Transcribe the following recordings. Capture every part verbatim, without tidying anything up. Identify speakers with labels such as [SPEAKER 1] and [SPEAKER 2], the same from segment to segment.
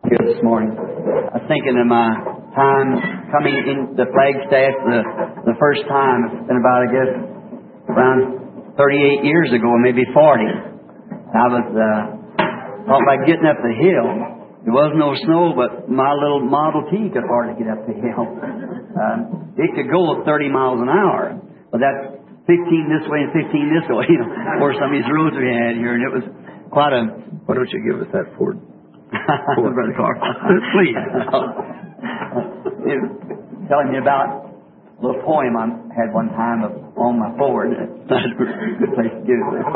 [SPEAKER 1] here this morning. I was thinking of my time coming in the Flagstaff the, the first time. It's been about, I guess, around thirty-eight years ago, or maybe forty. I was uh, thought about getting up the hill. There was no snow, but my little Model T could hardly get up the hill. Uh, it could go thirty miles an hour, but that's fifteen this way and fifteen this way, you know, or some of these roads we had here, and it was quite a...
[SPEAKER 2] Why don't you give us that Ford?
[SPEAKER 1] Ford. Brother Clark. Please. Telling me about a little poem I had one time of, on my Ford. That's a good place to get it.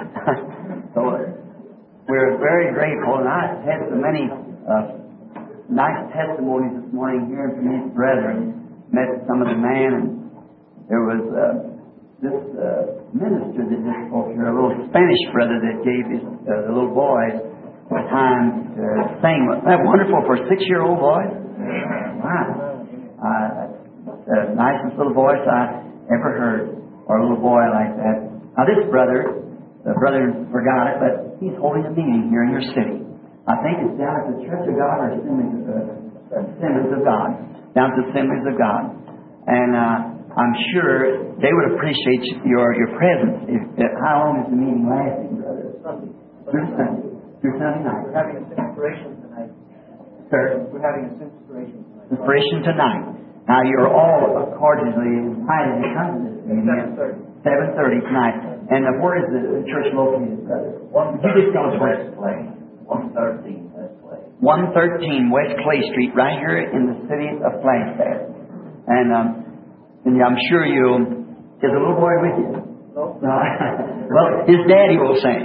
[SPEAKER 1] So uh, we're very grateful, and I had so many uh, nice testimonies this morning hearing from these brethren. Met some of the man, and there was... Uh, This uh, minister that just spoke here, a little Spanish brother that gave his uh, the little boys a time to sing. That wonderful for a six-year-old boy. Wow, uh, the nicest little voice I ever heard, or a little boy like that. Now this brother, the brother forgot it, but he's holding a meeting here in your city. I think it's down at the Church of God or Assemblies of, uh, Assemblies of God, down at the Assemblies of God, and. Uh, I'm sure they would appreciate your your presence. If, if, how long is the meeting lasting, brother?
[SPEAKER 3] Sunday.
[SPEAKER 1] Through Sunday. Through Sunday night.
[SPEAKER 3] We're having a inspiration tonight.
[SPEAKER 1] Sir?
[SPEAKER 3] We're having a inspiration tonight.
[SPEAKER 1] Inspiration tonight. Now, you're all cordially invited to come to this meeting.
[SPEAKER 3] seven thirty.
[SPEAKER 1] seven thirty tonight. And uh, where is the church located, brother?
[SPEAKER 4] one thirteen West Clay. one thirteen West Clay.
[SPEAKER 1] one thirteen West Clay Street, right here in the city of Flagstaff. And... um And I'm sure you... Is the little boy with you?
[SPEAKER 3] No.
[SPEAKER 1] No. Well, his daddy will sing.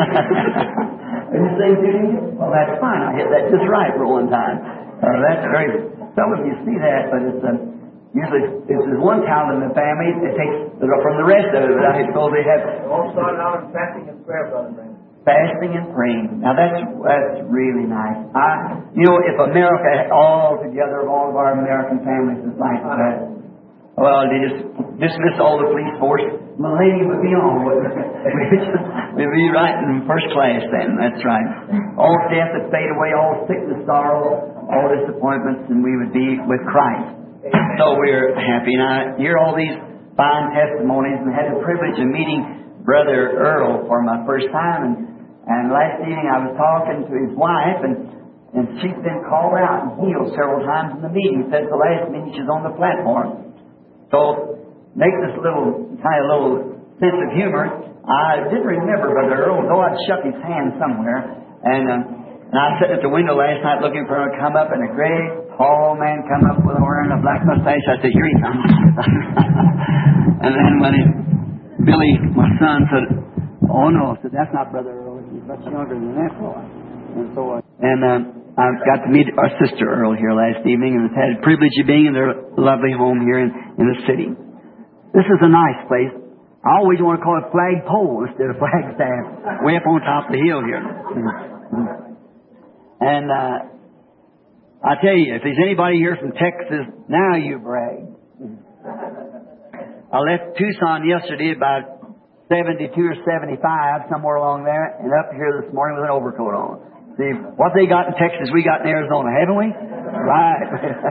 [SPEAKER 1] Are you sing to him? Well, that's fine. I hit that just right for one time. Uh, that's great. Some of you see that, but it's uh, usually it's there's one talent in the family. It takes from the rest of it. But I suppose they have...
[SPEAKER 3] It all started out in fasting and prayer, Brother Brandon.
[SPEAKER 1] Fasting and praying. Now that's that's really nice. I, you know, if America all together, all of our American families is like that... Well, they just dismiss all the police force. Millennium would be on. We'd be right in first class then. That's right. All death would fade away, all sickness, sorrow, all disappointments, and we would be with Christ. So we're happy. And I hear all these fine testimonies, and had the privilege of meeting Brother Earl for my first time. And, and last evening I was talking to his wife, and and she's been called out and healed several times in the meeting. Said the last meeting she's on the platform. So, make this little, kind of little sense of humor. I didn't remember Brother Earl, though I'd shook his hand somewhere. And, uh, and I sat at the window last night looking for him to come up, and a great, tall man come up with wearing a black mustache. I said, here he comes. And then when it, Billy, my son, said, oh no, I said, that's not Brother Earl. He's much younger than that boy. And so, uh, and, uh, I got to meet our sister Earl here last evening, and had the privilege of being in their lovely home here in, in the city. This is a nice place. I always want to call it Flagpole instead of Flagstaff, way up on top of the hill here. And uh, I tell you, if there's anybody here from Texas, now you brag. I left Tucson yesterday about seventy-two or seventy-five, somewhere along there, and up here this morning with an overcoat on. See, what they got in Texas, we got in Arizona, haven't we? Right.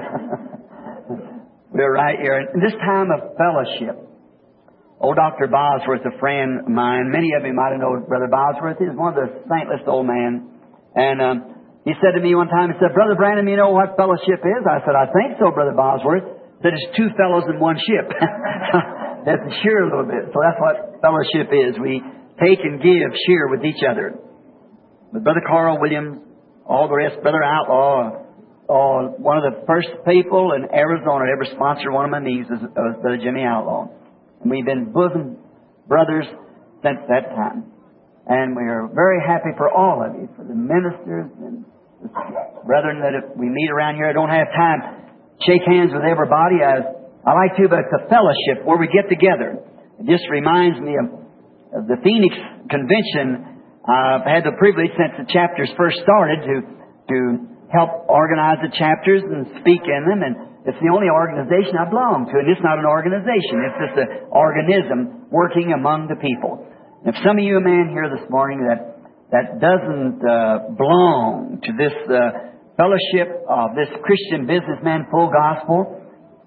[SPEAKER 1] We're right here. And this time of fellowship, old Doctor Bosworth, a friend of mine, many of you might have known Brother Bosworth. He's one of the saintless old men. And um, he said to me one time, he said, Brother Branham, you know what fellowship is? I said, I think so, Brother Bosworth. He said, it's two fellows in one ship. That's to share a little bit. So that's what fellowship is. We take and give, share with each other. But Brother Carl Williams, all the rest, Brother Outlaw, uh, one of the first people in Arizona to ever sponsor one of my meetings was, was Brother Jimmy Outlaw. And we've been bosom brothers since that time. And we are very happy for all of you, for the ministers and the brethren that if we meet around here. I don't have time to shake hands with everybody. I, I like to, but it's a fellowship where we get together. It just reminds me of, of the Phoenix Convention. I've had the privilege since the chapters first started to to help organize the chapters and speak in them. And it's the only organization I belong to. And it's not an organization. It's just an organism working among the people. If some of you are man here this morning that that doesn't uh, belong to this uh, fellowship of this Christian businessman, Full Gospel.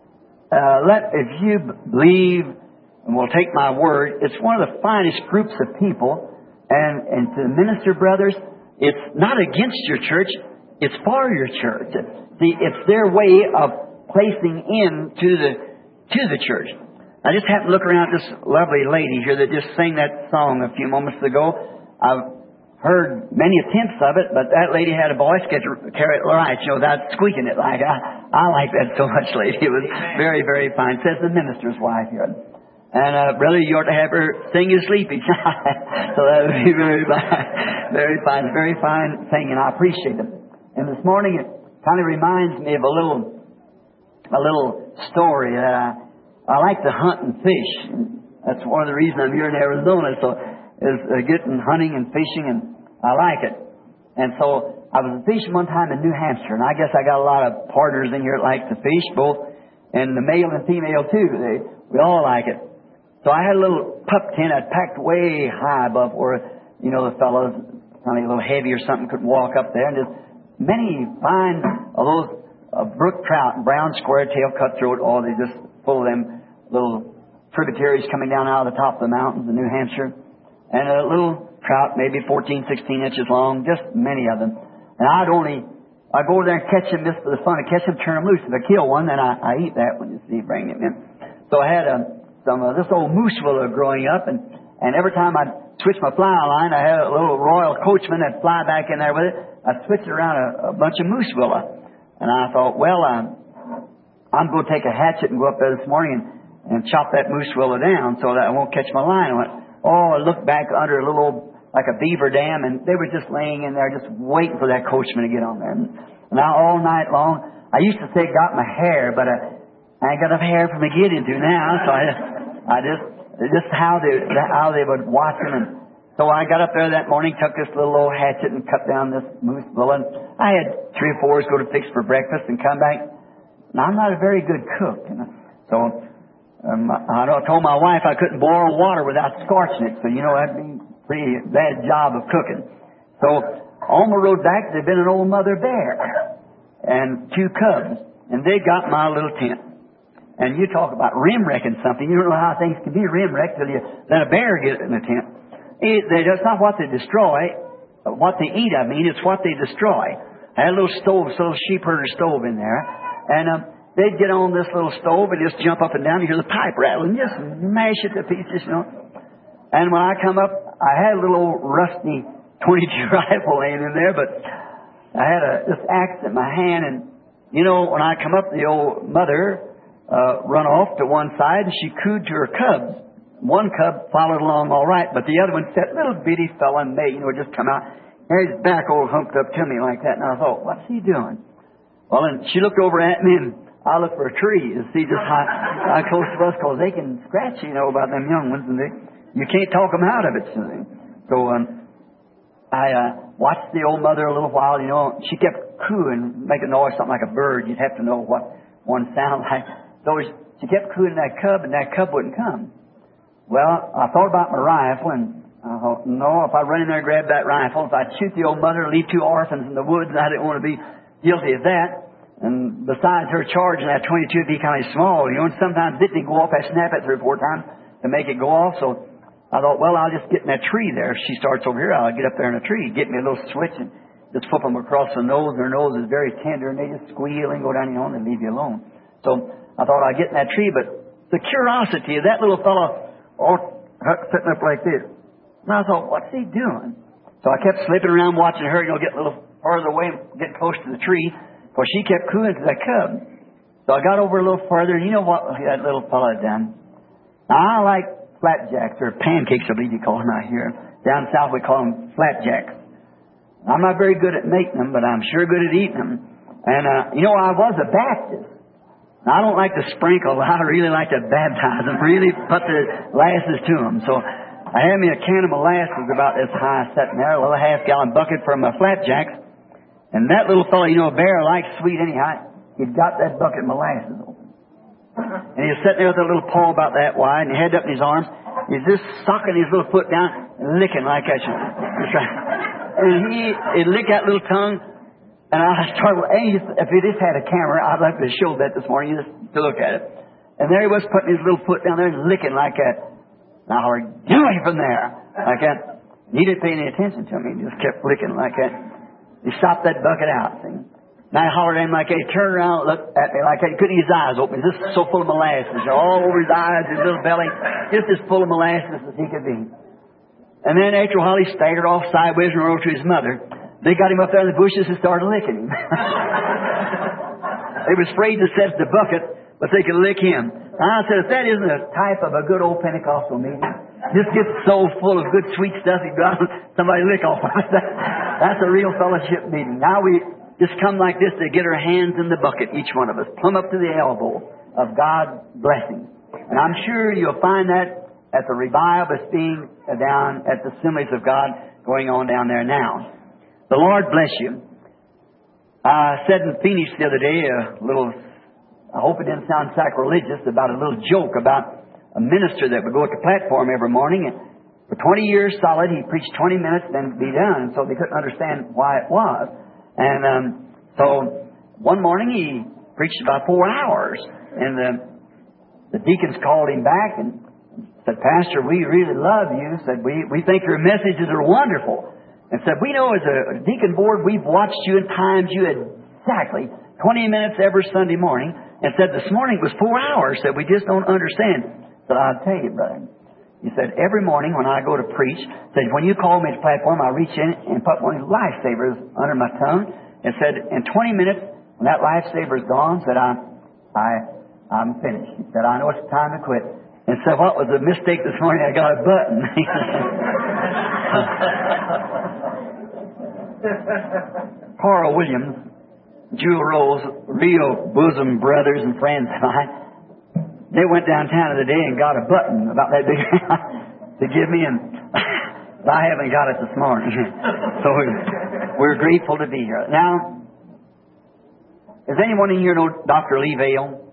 [SPEAKER 1] Uh, let, if you believe, and will take my word, it's one of the finest groups of people. And, and to the minister brothers, it's not against your church, it's for your church. See, it's their way of placing into the, to the church. I just happened to look around at this lovely lady here that just sang that song a few moments ago. I've heard many attempts of it, but that lady had a voice get carry it right, you know, without squeaking it like I, I like that so much, lady. It was very, very fine. Says the minister's wife here. And, uh, brother, you ought to have her sing you sleepy. So that would be very fine. Very fine. Very fine singing. I appreciate it. And this morning it kind of reminds me of a little, a little story that I, I like to hunt and fish. That's one of the reasons I'm here in Arizona. So, is uh, getting hunting and fishing, and I like it. And so I was fishing one time in New Hampshire, and I guess I got a lot of partners in here that like to fish, both, and the male and female too. They, we all like it. So I had a little pup tent I'd packed way high above where, you know, the fellows, probably a little heavy or something, couldn't walk up there. And there's many fine of those uh, brook trout, brown square tail, cutthroat, all they just full of them little tributaries coming down out of the top of the mountains in New Hampshire. And a little trout, maybe fourteen, sixteen inches long, just many of them. And I'd only, I'd go over there and catch them just for the fun of catch them, turn them loose. If I kill one, then I, I eat that one, you see, bring them in. So I had a, some of this old moose willow growing up, and, and every time I'd switch my fly line, I had a little royal coachman that'd fly back in there with it. I'd switch it around a, a bunch of moose willow. And I thought, well, um, I'm going to take a hatchet and go up there this morning and, and chop that moose willow down so that I won't catch my line. I went, oh, I looked back under a little old, like a beaver dam, and they were just laying in there, just waiting for that coachman to get on there. And now all night long, I used to say got my hair, but I, I ain't got enough hair for me to get into now. So I, I just, just how they, how they would watch them. And so I got up there that morning, took this little old hatchet and cut down this moose willow. And I had three or fours go to fix for breakfast and come back. Now I'm not a very good cook, you know. So. Um, I told my wife I couldn't boil water without scorching it, so you know that'd be a pretty bad job of cooking. So on the road back, there'd been an old mother bear and two cubs, and they got my little tent. And you talk about rim wrecking something. You don't know how things can be rim wrecked till you let a bear get in the tent. It, they, it's not what they destroy, what they eat. I mean, it's what they destroy. I had a little stove, a little sheep herder stove in there, and um. They'd get on this little stove and just jump up and down. You hear the pipe rattling, just mash it to pieces, you know. And when I come up, I had a little old rusty twenty-two rifle laying in there, but I had a this axe in my hand, and you know, when I come up, the old mother uh, run off to one side, and she cooed to her cubs. One cub followed along all right, but the other one, that little bitty fella in May, you know, just come out, and his back all humped up to me like that, and I thought, what's he doing? Well, and she looked over at me, and I look for a tree to see just how, how close to us, because they can scratch, you know, about them young ones, and they, you can't talk them out of it. So, so um, I uh, watched the old mother a little while, you know. She kept cooing, making noise, something like a bird. You'd have to know what one sounded like. So she kept cooing that cub, and that cub wouldn't come. Well, I thought about my rifle, and I thought, no, if I run in there and grab that rifle, if I'd shoot the old mother and leave two orphans in the woods, I didn't want to be guilty of that. And besides, her charge in that twenty-two would be kind of small, you know, and sometimes it didn't go off. I snap it three or four times to make it go off. So I thought, well, I'll just get in that tree there. If she starts over here, I'll get up there in a tree, get me a little switch, and just flip them across the nose. Their nose is very tender, and they just squeal and go down, you know, and leave you alone. So I thought I'd get in that tree, but the curiosity of that little fellow, all sitting up like this. And I thought, what's he doing? So I kept slipping around watching her, you know, get a little further away, get close to the tree. Because she kept cooing to that cub. So I got over a little further, and you know what that little fellow had done? Now, I like flapjacks, or pancakes, I believe you call them out here. Down south we call them flapjacks. I'm not very good at making them, but I'm sure good at eating them. And, uh, you know, I was a Baptist. Now, I don't like to sprinkle, but I really like to baptize them, really put the molasses to them. So I had me a can of molasses about this high sitting there, a little half-gallon bucket for my flapjacks. And that little fellow, you know, a bear likes sweet anyhow. He'd got that bucket of molasses open. And he was sitting there with a little paw about that wide, and he had it up in his arms. He's just sucking his little foot down and licking like that. And he, he'd lick that little tongue, And I started, and he, if he just had a camera, I'd like to show that this morning, just to look at it. And there he was putting his little foot down there and licking like that. And I hollered, get away from there, like that. And he didn't pay any attention to me. He just kept licking like that. He stopped that bucket out, see. And I hollered at him like that. He turned around and looked at me like that. He couldn't get his eyes open. He's just so full of molasses. All over his eyes, his little belly, just as full of molasses as he could be. And then after a while, he staggered off sideways and rode to his mother. They got him up there in the bushes and started licking him. They was afraid to set the bucket, but they could lick him. And I said, if that isn't a type of a good old Pentecostal meeting, just gets so full of good sweet stuff, you got somebody lick off of it. That's a real fellowship meeting. Now we just come like this to get our hands in the bucket, each one of us, plumb up to the elbow of God's blessing. And I'm sure you'll find that at the revival that's being down at the Assemblies of God going on down there now. The Lord bless you. I said in Phoenix the other day, a little, I hope it didn't sound sacrilegious, about a little joke about a minister that would go at the platform every morning. And for twenty years solid, he preached twenty minutes, then be done. And so they couldn't understand why it was. And um, so one morning he preached about four hours. And the, the deacons called him back and said, Pastor, we really love you. Said, we, we think your messages are wonderful. And said, we know as a deacon board, we've watched you and timed you exactly twenty minutes every Sunday morning. And said, this morning it was four hours. Said, we just don't understand. Said, I'll tell you, brother. He said, every morning when I go to preach, said, when you call me to the platform, I reach in and put one of these lifesavers under my tongue. And said, in twenty minutes, when that lifesaver's gone, said, I, I, I'm finished. He said, I know it's time to quit. And said, what was the mistake this morning? I got a button. Carl Williams, Jewel Rose, real bosom brothers and friends of mine, they went downtown the other day and got a button about that big to give me, and I haven't got it this morning. So we're, we're grateful to be here. Now, does anyone in here know Doctor Lee Vale?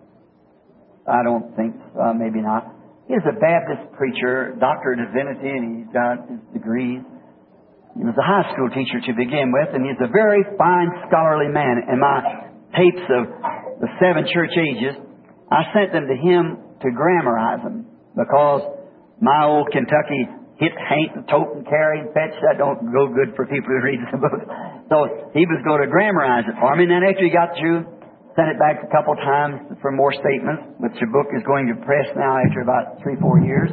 [SPEAKER 1] I don't think so. Uh, maybe not. He's a Baptist preacher, doctor of divinity, and he's got his degrees. He was a high school teacher to begin with, and he's a very fine, scholarly man. And my tapes of the seven church ages, I sent them to him to grammarize them, because my old Kentucky hit, haint, and tote, and carry, and fetch, that don't go good for people who read the book. So he was going to grammarize it for me, and then after he got through, sent it back a couple times for more statements, which the book is going to press now after about three, four years.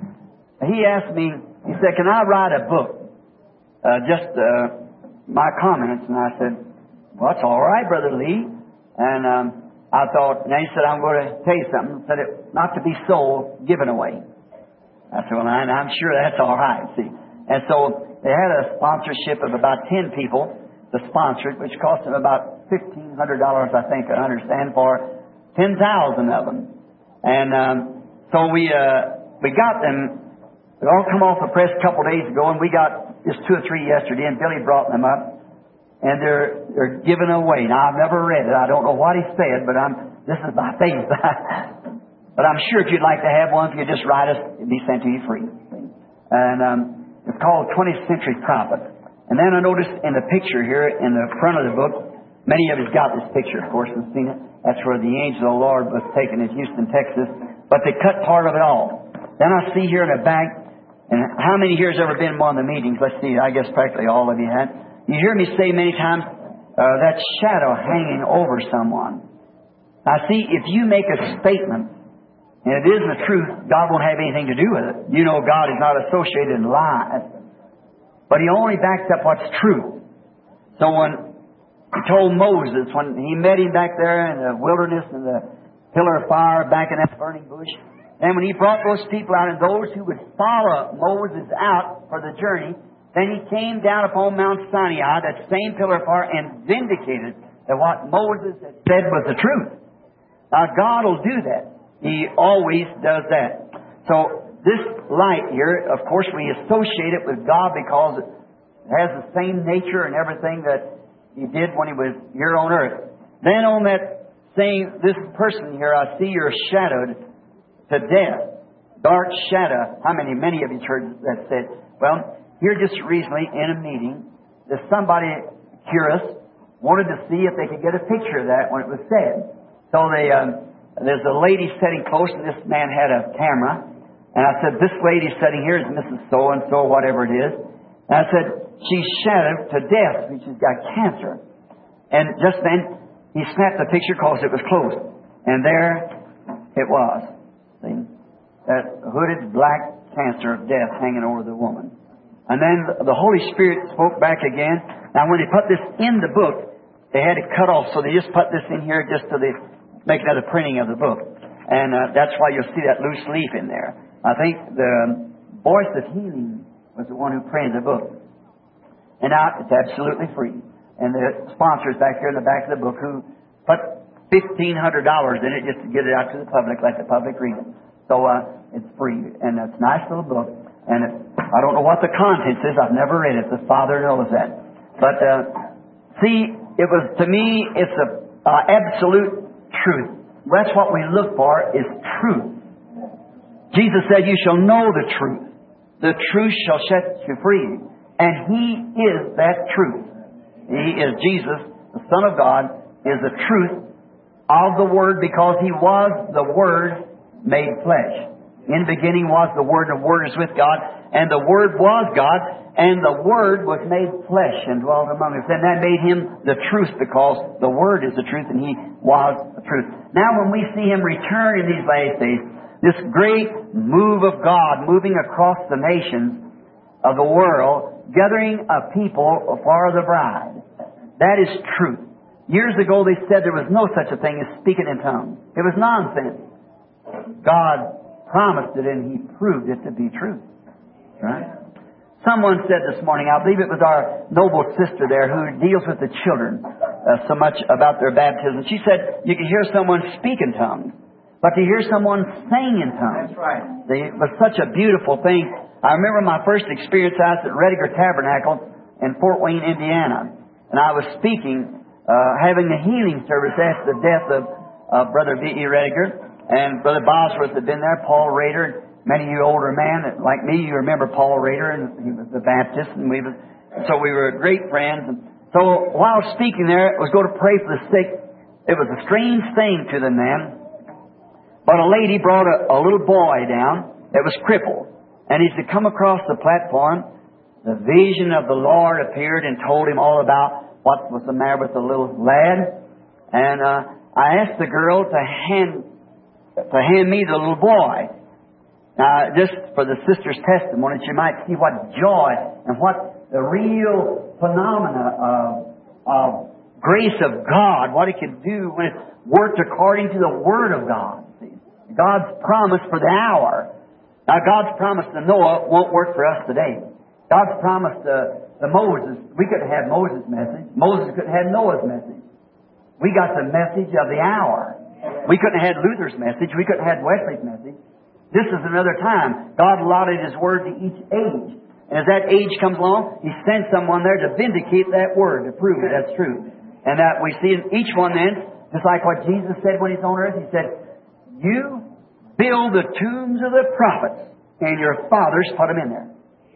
[SPEAKER 1] He asked me, he said, can I write a book? Uh, just uh, my comments. And I said, well, that's all right, Brother Lee. And um, I thought, and he said, I'm going to tell you something. He said, it not to be sold, given away. I said, well, and I'm sure that's all right, see. And so they had a sponsorship of about ten people to sponsor it, which cost them about fifteen hundred dollars, I think, I understand, for ten thousand of them. And um, so we uh, we got them. They all come off the press a couple days ago, and we got just two or three yesterday, and Billy brought them up. And they're they're given away. Now, I've never read it. I don't know what he said, but I'm this is by faith. But I'm sure if you'd like to have one, if you just write us, it'd be sent to you free. And um, it's called twentieth Century Prophet. And then I noticed in the picture here, in the front of the book, many of us got this picture, of course, and seen it. That's where the angel of the Lord was taken in Houston, Texas. But they cut part of it off. Then I see here in the back, and how many here has ever been in one of the meetings? Let's see, I guess practically all of you had. You hear me say many times, uh, that shadow hanging over someone. Now see, if you make a statement, and it isn't the truth, God won't have anything to do with it. You know God is not associated in lies. But He only backs up what's true. So when He told Moses, when He met him back there in the wilderness and the pillar of fire back in that burning bush, and when He brought those people out and those who would follow Moses out for the journey, then He came down upon Mount Sinai, that same pillar of fire, and vindicated that what Moses had said was the truth. Now God will do that. He always does that. So this light here, of course, we associate it with God because it has the same nature and everything that He did when He was here on earth. Then on that same, this person here, I see you're shadowed to death. Dark shadow. How many, many of you heard that said? Well, here just recently in a meeting, there's somebody curious, wanted to see if they could get a picture of that when it was said. So they, um, there's a lady sitting close, and this man had a camera. And I said, this lady sitting here is Missus So-and-so, whatever it is. And I said, she's shattered to death. She's got cancer. And just then, he snapped the picture because it was close. And there it was. See? That hooded black cancer of death hanging over the woman. And then the Holy Spirit spoke back again. Now, when they put this in the book, they had it cut off, so they just put this in here just to the, make another printing of the book. And uh, that's why you'll see that loose leaf in there. I think the Voice of Healing was the one who printed the book. And now it's absolutely free. And the sponsors back here in the back of the book who put fifteen hundred dollars in it just to get it out to the public, let the public read it. So uh, it's free. And it's a nice little book. And it, I don't know what the contents is. I've never read it. The Father knows that. But uh, see, it was, to me, it's a uh, absolute truth. That's what we look for, is truth. Jesus said, you shall know the truth. The truth shall set you free. And He is that truth. He is Jesus, the Son of God, is the truth of the Word, because He was the Word made flesh. In the beginning was the Word, and the Word is with God, and the Word was God, and the Word was made flesh and dwelt among us. And that made Him the truth, because the Word is the truth, and He was the truth. Now when we see Him return in these last days, this great move of God moving across the nations of the world, gathering a people for the bride. That is truth. Years ago they said there was no such a thing as speaking in tongues. It was nonsense. God promised it, and He proved it to be true. Right? Someone said this morning, I believe it was our noble sister there who deals with the children uh, so much about their baptism. She said you can hear someone speak in tongues, but to hear someone sing in tongues.
[SPEAKER 3] That's right.
[SPEAKER 1] It was such a beautiful thing. I remember my first experience. I was at Rediger Tabernacle in Fort Wayne, Indiana. And I was speaking, uh, having a healing service after the death of uh, Brother B E Rediger. And Brother Bosworth had been there, Paul Rader. Many of you older men, like me, you remember Paul Rader, and he was a Baptist. And we was, so we were great friends. And so while speaking there, I was going to pray for the sick. It was a strange thing to the men. But a lady brought a, a little boy down that was crippled. And as he come across the platform, the vision of the Lord appeared and told him all about what was the matter with the little lad. And uh, I asked the girl to hand to hand me the little boy. Now, just for the sister's testimony, that you might see what joy and what the real phenomena of, of grace of God, what it can do when it's worked according to the Word of God. God's promise for the hour. Now, God's promise to Noah won't work for us today. God's promise to, to Moses, we couldn't have Moses' message. Moses couldn't have Noah's message. We got the message of the hour. We couldn't have had Luther's message. We couldn't have Wesley's message. This is another time. God allotted His Word to each age. And as that age comes along, He sends someone there to vindicate that Word, to prove that that's true. And that we see in each one then, just like what Jesus said when He's on earth, He said, you build the tombs of the prophets, and your fathers put them in there.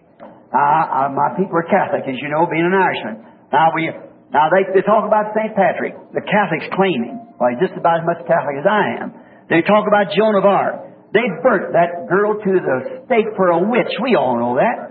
[SPEAKER 1] Uh, uh, my people are Catholic, as you know, being an Irishman. Now we, now they, they talk about Saint Patrick. The Catholics claim him. Well, he's just about as much Catholic as I am. They talk about Joan of Arc. They burnt that girl to the stake for a witch. We all know that.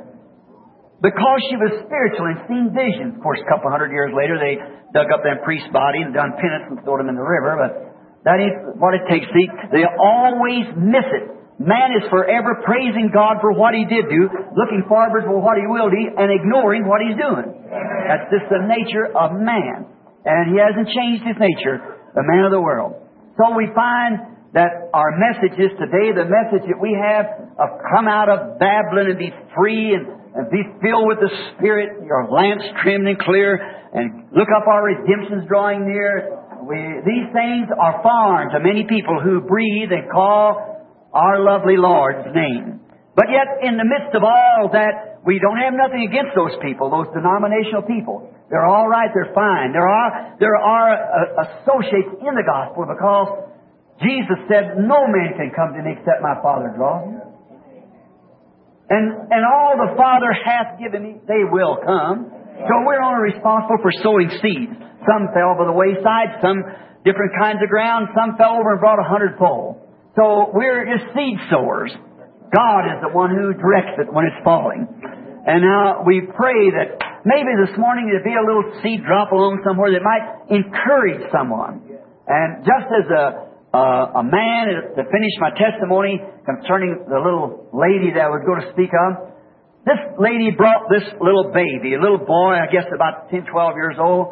[SPEAKER 1] Because she was spiritual and seen visions. Of course, a couple hundred years later, they dug up that priest's body and done penance and threw him in the river. But that ain't what it takes. See, they always miss it. Man is forever praising God for what He did do, looking forward for what He will do, and ignoring what He's doing. That's just the nature of man. And He hasn't changed His nature, the man of the world. So we find that our messages today, the message that we have of come out of Babylon and be free and, and be filled with the Spirit, your lamps trimmed and clear, and look up, our redemption's drawing near. We, these things are foreign to many people who breathe and call our lovely Lord's name. But yet, in the midst of all that, we don't have nothing against those people, those denominational people. They're all right, they're fine. There are, there are uh, associates in the gospel, because Jesus said, no man can come to me except my Father draws him. And, and all the Father hath given me, they will come. So we're only responsible for sowing seeds. Some fell by the wayside, some different kinds of ground, some fell over and brought a hundredfold. So we're just seed sowers. God is the one who directs it when it's falling. And now we pray that maybe this morning there'd be a little seed drop along somewhere that might encourage someone. And just as a uh, a man, to finish my testimony concerning the little lady that I was going to speak of, this lady brought this little baby, a little boy, I guess about ten, twelve years old.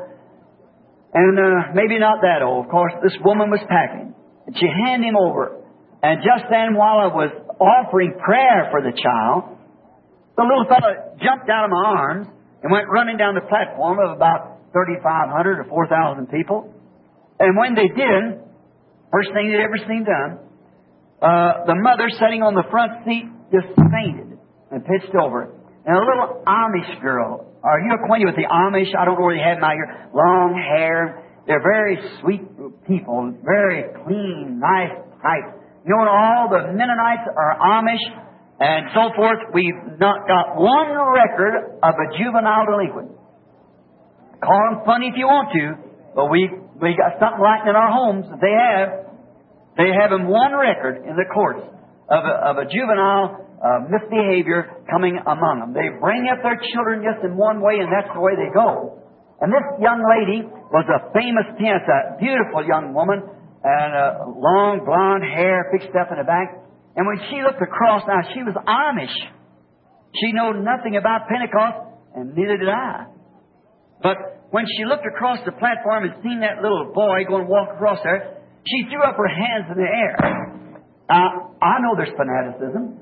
[SPEAKER 1] And uh, maybe not that old. Of course, this woman was packing. And she handed him over. And just then, while I was offering prayer for the child, the little fellow jumped out of my arms and went running down the platform of about thirty-five hundred or four thousand people. And when they did, first thing they'd ever seen done, uh, the mother sitting on the front seat just fainted and pitched over. And a little Amish girl. Are you acquainted with the Amish? I don't know where they have them out here. Long hair. They're very sweet people. Very clean, nice type. You know, all the Mennonites are Amish and so forth. We've not got one record of a juvenile delinquent. Call them funny if you want to, but we we got something like that in our homes that they have. They have them one record in the courts of a, of a juvenile uh, misbehavior coming among them. They bring up their children just in one way, and that's the way they go. And this young lady was a famous pianist, a beautiful young woman, and uh, long blonde hair fixed up in the back. And when she looked across, now she was Amish. She knew nothing about Pentecost, and neither did I. But when she looked across the platform and seen that little boy going to walk across there, she threw up her hands in the air. Uh, I know there's fanaticism.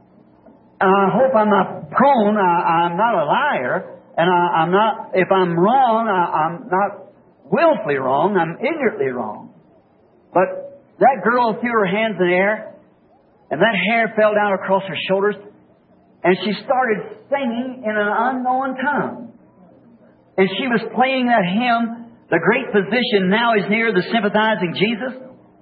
[SPEAKER 1] And I hope I'm not prone. I, I'm not a liar. And I, I'm not, if I'm wrong, I, I'm not willfully wrong. I'm ignorantly wrong. But that girl threw her hands in the air, and that hair fell down across her shoulders, and she started singing in an unknown tongue. And she was playing that hymn, "The Great Physician Now Is Near, the Sympathizing Jesus."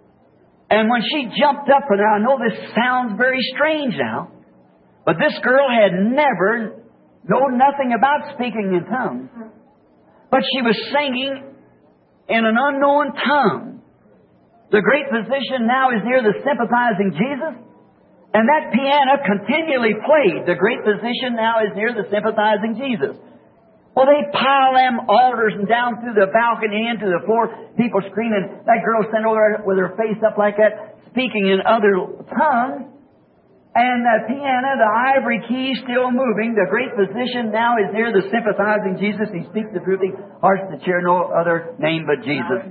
[SPEAKER 1] And when she jumped up for that, I know this sounds very strange now, but this girl had never known nothing about speaking in tongues. But she was singing in an unknown tongue. "The Great Physician Now Is Near, the Sympathizing Jesus." And that piano continually played, "The Great Physician Now Is Near, the Sympathizing Jesus." Well, they pile them altars and down through the balcony into the floor, people screaming. That girl sent over there with her face up like that, speaking in other tongues. And the piano, the ivory key still moving. "The Great Physician Now Is Near, the Sympathizing Jesus. He speaks the truth, hearts to cheer, no other name but Jesus."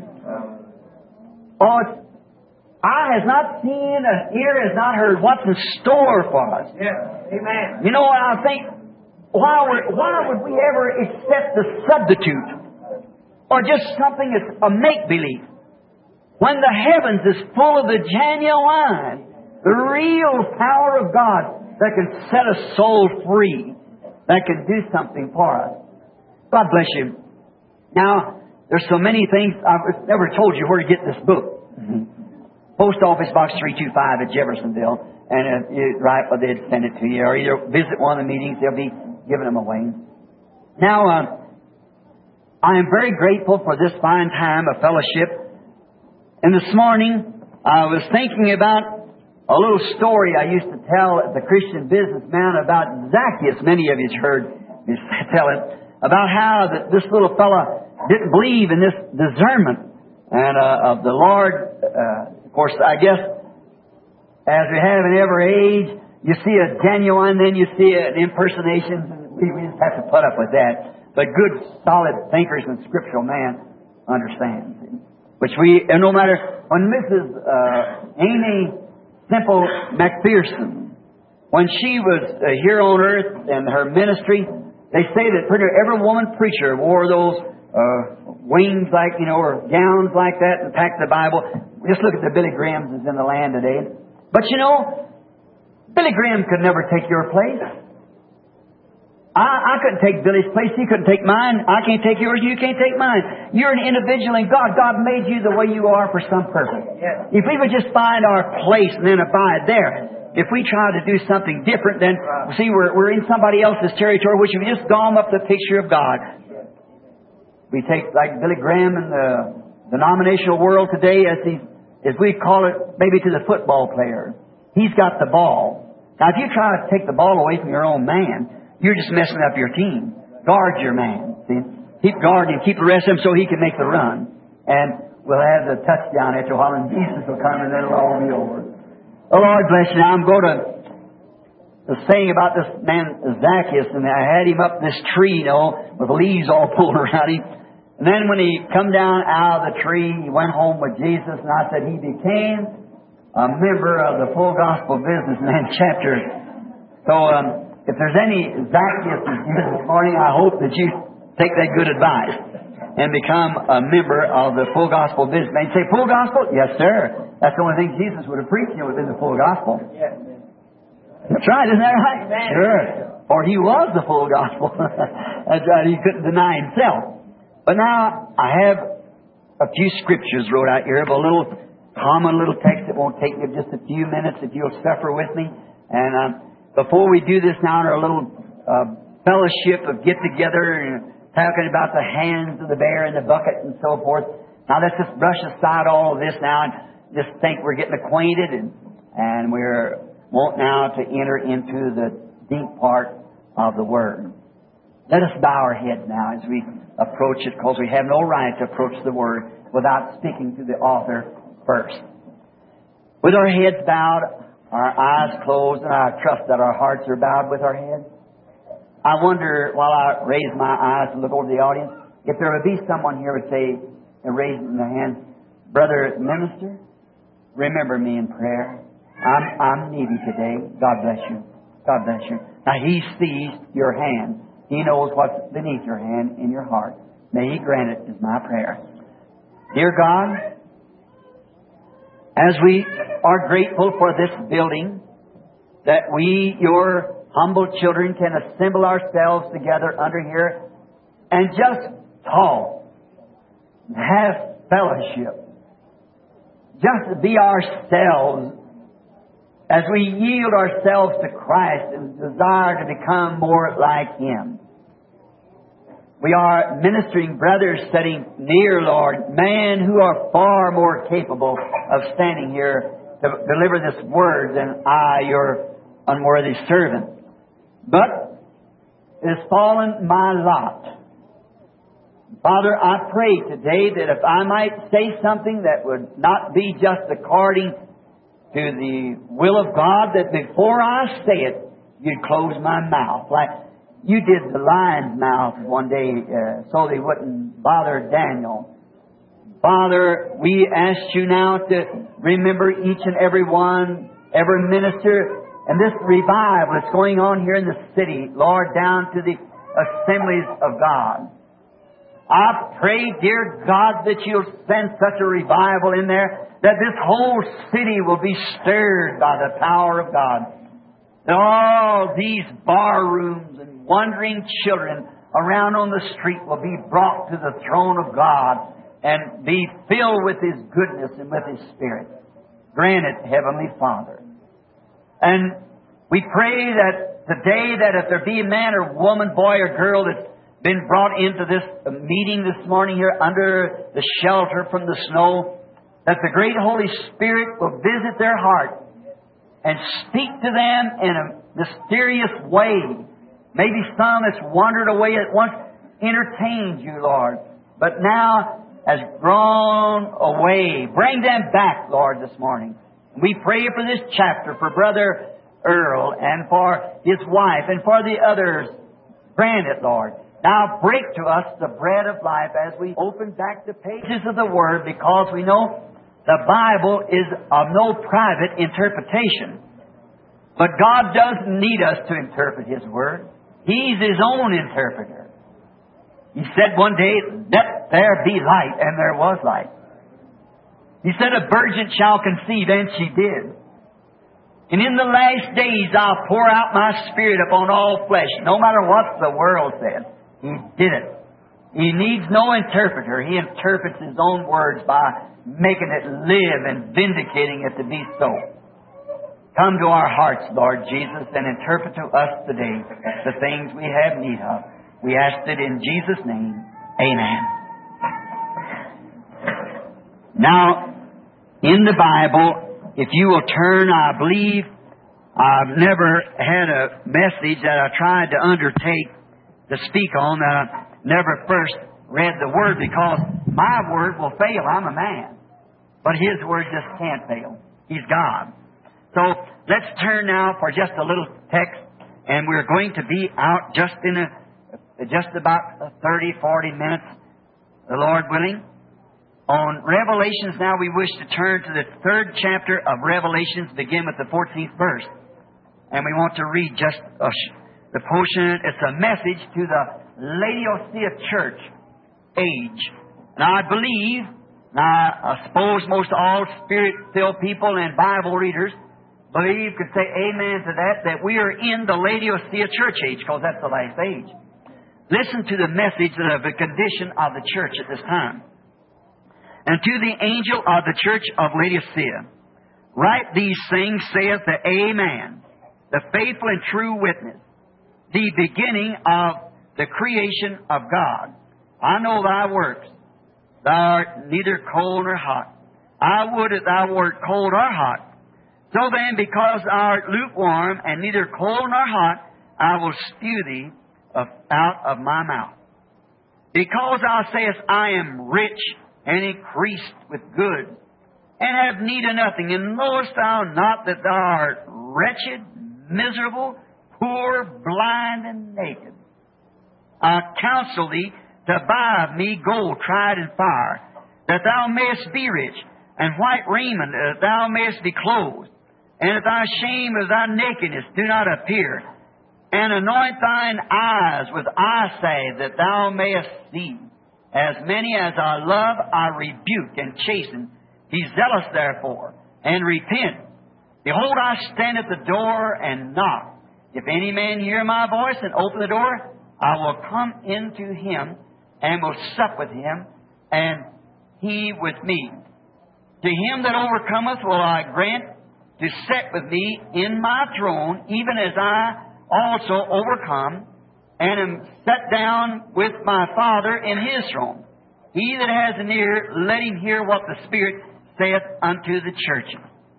[SPEAKER 1] Oh, it's, eye has not seen, an ear has not heard what's in store for us.
[SPEAKER 3] Yes. Amen.
[SPEAKER 1] You know what I think? Why would, why would we ever accept the substitute or just something that's a make-believe when the heavens is full of the genuine, the real power of God that can set a soul free, that can do something for us? God bless you. Now, there's so many things. I've never told you where to get this book. Mm-hmm. Post Office Box three two five at Jeffersonville. And uh, you write, or they'd send it to you. Or either visit one of the meetings, they'll be giving them away. Now, uh, I am very grateful for this fine time of fellowship. And this morning, I was thinking about a little story I used to tell the Christian businessman about Zacchaeus. Many of you have heard me tell it. About how that this little fella didn't believe in this discernment and uh, of the Lord. Uh, of course, I guess, as we have in every age, you see a genuine, then you see an impersonation, and we, we just have to put up with that. But good, solid thinkers and scriptural man understands. Which we, and no matter, when Missus Uh, Amy Simple McPherson, when she was uh, here on earth in her ministry, they say that pretty every woman preacher wore those uh, wings like, you know, or gowns like that and packed the Bible. Just look at the Billy Grahams that's in the land today. But you know, Billy Graham could never take your place. I, I couldn't take Billy's place. He couldn't take mine. I can't take yours. You can't take mine. You're an individual in God. God made you the way you are for some purpose.
[SPEAKER 3] Yes.
[SPEAKER 1] If we would just find our place and then abide there, if we try to do something different, then see we're we're in somebody else's territory, which we just gum up the picture of God. We take like Billy Graham in the denominational world today, as he, as we call it, maybe to the football player. He's got the ball. Now, if you try to take the ball away from your own man, you're just messing up your team. Guard your man. See? Keep guarding him. Keep the rest of him so he can make the run. And we'll have the touchdown after a while, and Jesus will come, and then it'll all be over. Oh, Lord bless you. Now, I'm going to the saying about this man Zacchaeus, and I had him up this tree, you know, with leaves all pulled around him. And then when he come down out of the tree, he went home with Jesus, and I said he became a member of the Full Gospel Businessman chapter. So um, if there's any Zacchaeus here this morning, I hope that you take that good advice and become a member of the Full Gospel Businessman. You say, Full Gospel? Yes, sir. That's the only thing Jesus would have preached, you know, within the Full Gospel.
[SPEAKER 3] Yes.
[SPEAKER 1] That's right, isn't that right?
[SPEAKER 3] Amen.
[SPEAKER 1] Sure. Or he was the full gospel. That's right, he couldn't deny himself. But now, I have a few scriptures wrote out here, but a little common little text that won't take you just a few minutes if you'll suffer with me. And um, before we do this now in our little uh, fellowship of get-together and talking about the hands of the bear and the bucket and so forth, now let's just brush aside all of this now and just think we're getting acquainted and, and we're want now to enter into the deep part of the Word. Let us bow our heads now as we approach it, because we have no right to approach the Word without speaking to the author first. With our heads bowed, our eyes closed, and I trust that our hearts are bowed with our heads, I wonder, while I raise my eyes and look over the audience, if there would be someone here who would say, and raising their hand, Brother Minister, remember me in prayer. I'm, I'm needy today. God bless you. God bless you. Now, He sees your hand. He knows what's beneath your hand in your heart. May He grant it, is my prayer. Dear God, as we are grateful for this building, that we, your humble children, can assemble ourselves together under here and just talk, have fellowship, just be ourselves, as we yield ourselves to Christ and desire to become more like Him. We are ministering brothers sitting near, Lord, men who are far more capable of standing here to deliver this word than I, your unworthy servant. But it has fallen my lot. Father, I pray today that if I might say something that would not be just according to the will of God, that before I say it, you'd close my mouth. Like you did the lion's mouth one day uh, so they wouldn't bother Daniel. Father, we ask you now to remember each and every one, every minister, and this revival that's going on here in the city, Lord, down to the assemblies of God. I pray, dear God, that you'll send such a revival in there that this whole city will be stirred by the power of God. That all these bar rooms and wandering children around on the street will be brought to the throne of God and be filled with His goodness and with His Spirit. Grant it, Heavenly Father. And we pray that today that if there be a man or woman, boy or girl that's been brought into this meeting this morning here under the shelter from the snow, that the great Holy Spirit will visit their heart and speak to them in a mysterious way. Maybe some that's wandered away at once entertained you, Lord, but now has grown away. Bring them back, Lord, this morning. We pray for this chapter, for Brother Earl and for his wife and for the others. Grant it, Lord. Now break to us the bread of life as we open back the pages of the Word, because we know the Bible is of no private interpretation. But God doesn't need us to interpret His Word. He's His own interpreter. He said one day, let there be light, and there was light. He said, a virgin shall conceive, and she did. And in the last days I'll pour out my Spirit upon all flesh, no matter what the world says. He did it. He needs no interpreter. He interprets His own words by making it live and vindicating it to be so. Come to our hearts, Lord Jesus, and interpret to us today the things we have need of. We ask it in Jesus' name. Amen. Now, in the Bible, if you will turn, I believe, I've never had a message that I tried to undertake to speak on that I never first read the Word, because my Word will fail. I'm a man. But His Word just can't fail. He's God. So let's turn now for just a little text, and we're going to be out just in a, just about thirty, forty minutes, the Lord willing. On Revelations now, we wish to turn to the third chapter of Revelations, begin with the fourteenth verse. And we want to read just a, the portion. It's a message to the Laodicea church age. And I believe, and I, I suppose most all Spirit-filled people and Bible readers believe, could say amen to that, that we are in the Laodicea church age, because that's the last age. Listen to the message of the condition of the church at this time. And to the angel of the church of Laodicea, write these things, saith the Amen, the faithful and true witness, the beginning of the creation of God. I know thy works. Thou art neither cold nor hot. I would that thou wert cold or hot. So then, because thou art lukewarm and neither cold nor hot, I will spew thee of, out of my mouth. Because thou sayest, I am rich and increased with goods, and have need of nothing, and knowest thou not that thou art wretched, miserable, poor, blind, and naked? I counsel thee to buy of me gold tried in fire, that thou mayest be rich, and white raiment, that thou mayest be clothed, and that thy shame of thy nakedness do not appear, and anoint thine eyes with eye salve, that thou mayest see. As many as I love, I rebuke and chasten. Be zealous, therefore, and repent. Behold, I stand at the door and knock. If any man hear my voice and open the door, I will come into him and will sup with him, and he with me. To him that overcometh will I grant to sit with me in my throne, even as I also overcome, and am set down with my Father in His throne. He that has an ear, let him hear what the Spirit saith unto the churches.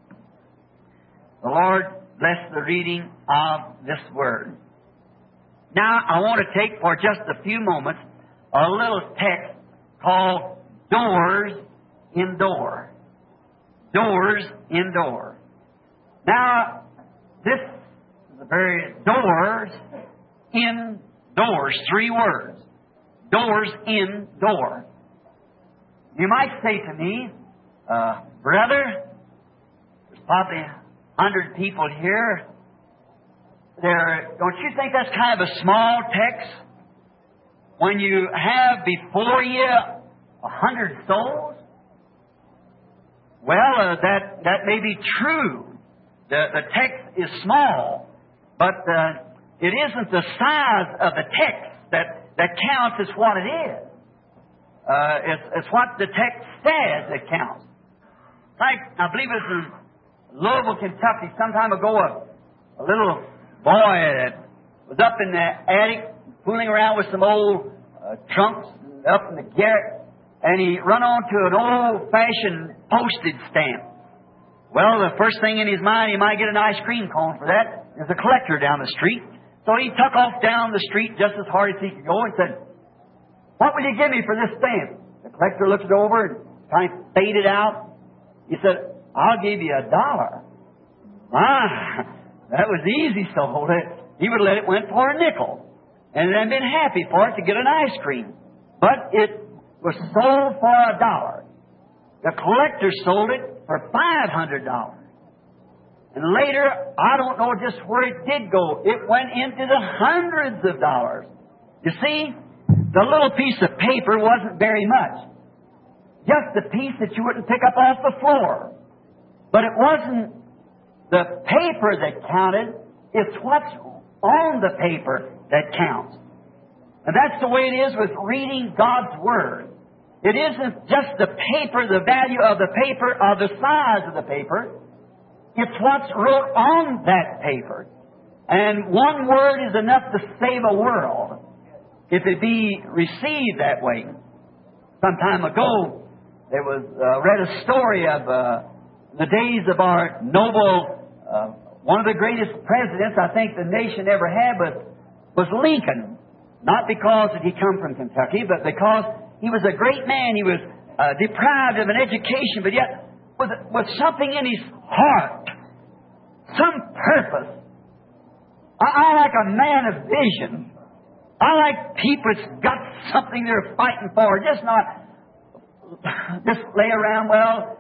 [SPEAKER 1] The Lord bless the reading of this Word. Now, I want to take for just a few moments a little text called Doors in Door. Doors in Door. Now, this is a very doors in doors, three words. Doors in door. You might say to me, uh, brother, there's probably a hundred people here. There, don't you think that's kind of a small text? When you have before you a hundred souls? Well, uh, that, that may be true. The, the text is small, but uh, it isn't the size of the text that, that counts. It's what it is. Uh, it's, it's what the text says that counts. Like, I believe it was in Louisville, Kentucky, some time ago, a, a little boy that was up in the attic fooling around with some old uh, trunks up in the garret, and he run onto an old-fashioned postage stamp. Well, the first thing in his mind, he might get an ice cream cone for that. There's a collector down the street. So he took off down the street just as hard as he could go and said, "What will you give me for this stamp?" The collector looked it over and kind of faded out. He said, "I'll give you a dollar." Ah, that was easy sold. He would let it went for a nickel and then been happy for it to get an ice cream. But it was sold for a dollar. The collector sold it for five hundred dollars. And later, I don't know just where it did go. It went into the hundreds of dollars. You see, the little piece of paper wasn't very much. Just a piece that you wouldn't pick up off the floor. But it wasn't the paper that counted. It's what's on the paper that counts. And that's the way it is with reading God's Word. It isn't just the paper, the value of the paper, or the size of the paper. It's what's wrote on that paper. And one word is enough to save a world if it be received that way. Some time ago, there was uh, read a story of uh, the days of our noble, uh, one of the greatest presidents I think the nation ever had was, was Lincoln. Not because he come from Kentucky, but because he was a great man. He was uh, deprived of an education, but yet with, with something in his heart, some purpose. I, I like a man of vision. I like people that's got something they're fighting for, just not just lay around, well,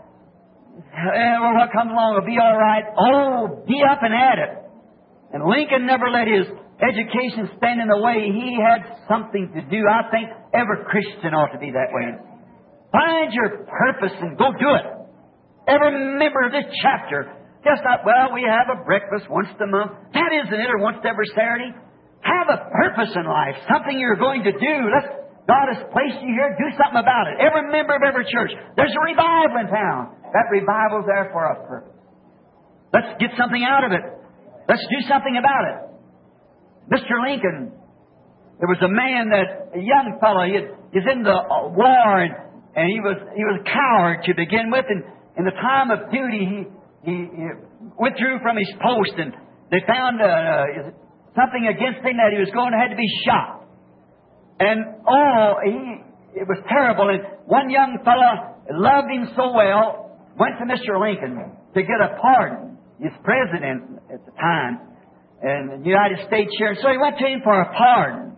[SPEAKER 1] eh, well, what comes along will be all right. Oh, be up and at it. And Lincoln never let his education stand in the way. He had something to do. I think every Christian ought to be that way. Find your purpose and go do it. Every member of this chapter, just not, well, we have a breakfast once a month. That isn't it, or once every Saturday. Have a purpose in life, something you're going to do. Let's, God has placed you here, do something about it. Every member of every church, there's a revival in town. That revival's there for a purpose. Let's get something out of it. Let's do something about it. Mister Lincoln, there was a man that, a young fellow, he was in the war, and, and he was he was a coward to begin with, and in the time of duty, he, he, he withdrew from his post, and they found uh, something against him that he was going to have to be shot. And, oh, he, it was terrible. And one young fellow loved him so well, went to Mister Lincoln to get a pardon. He was president at the time in the United States here. And so he went to him for a pardon.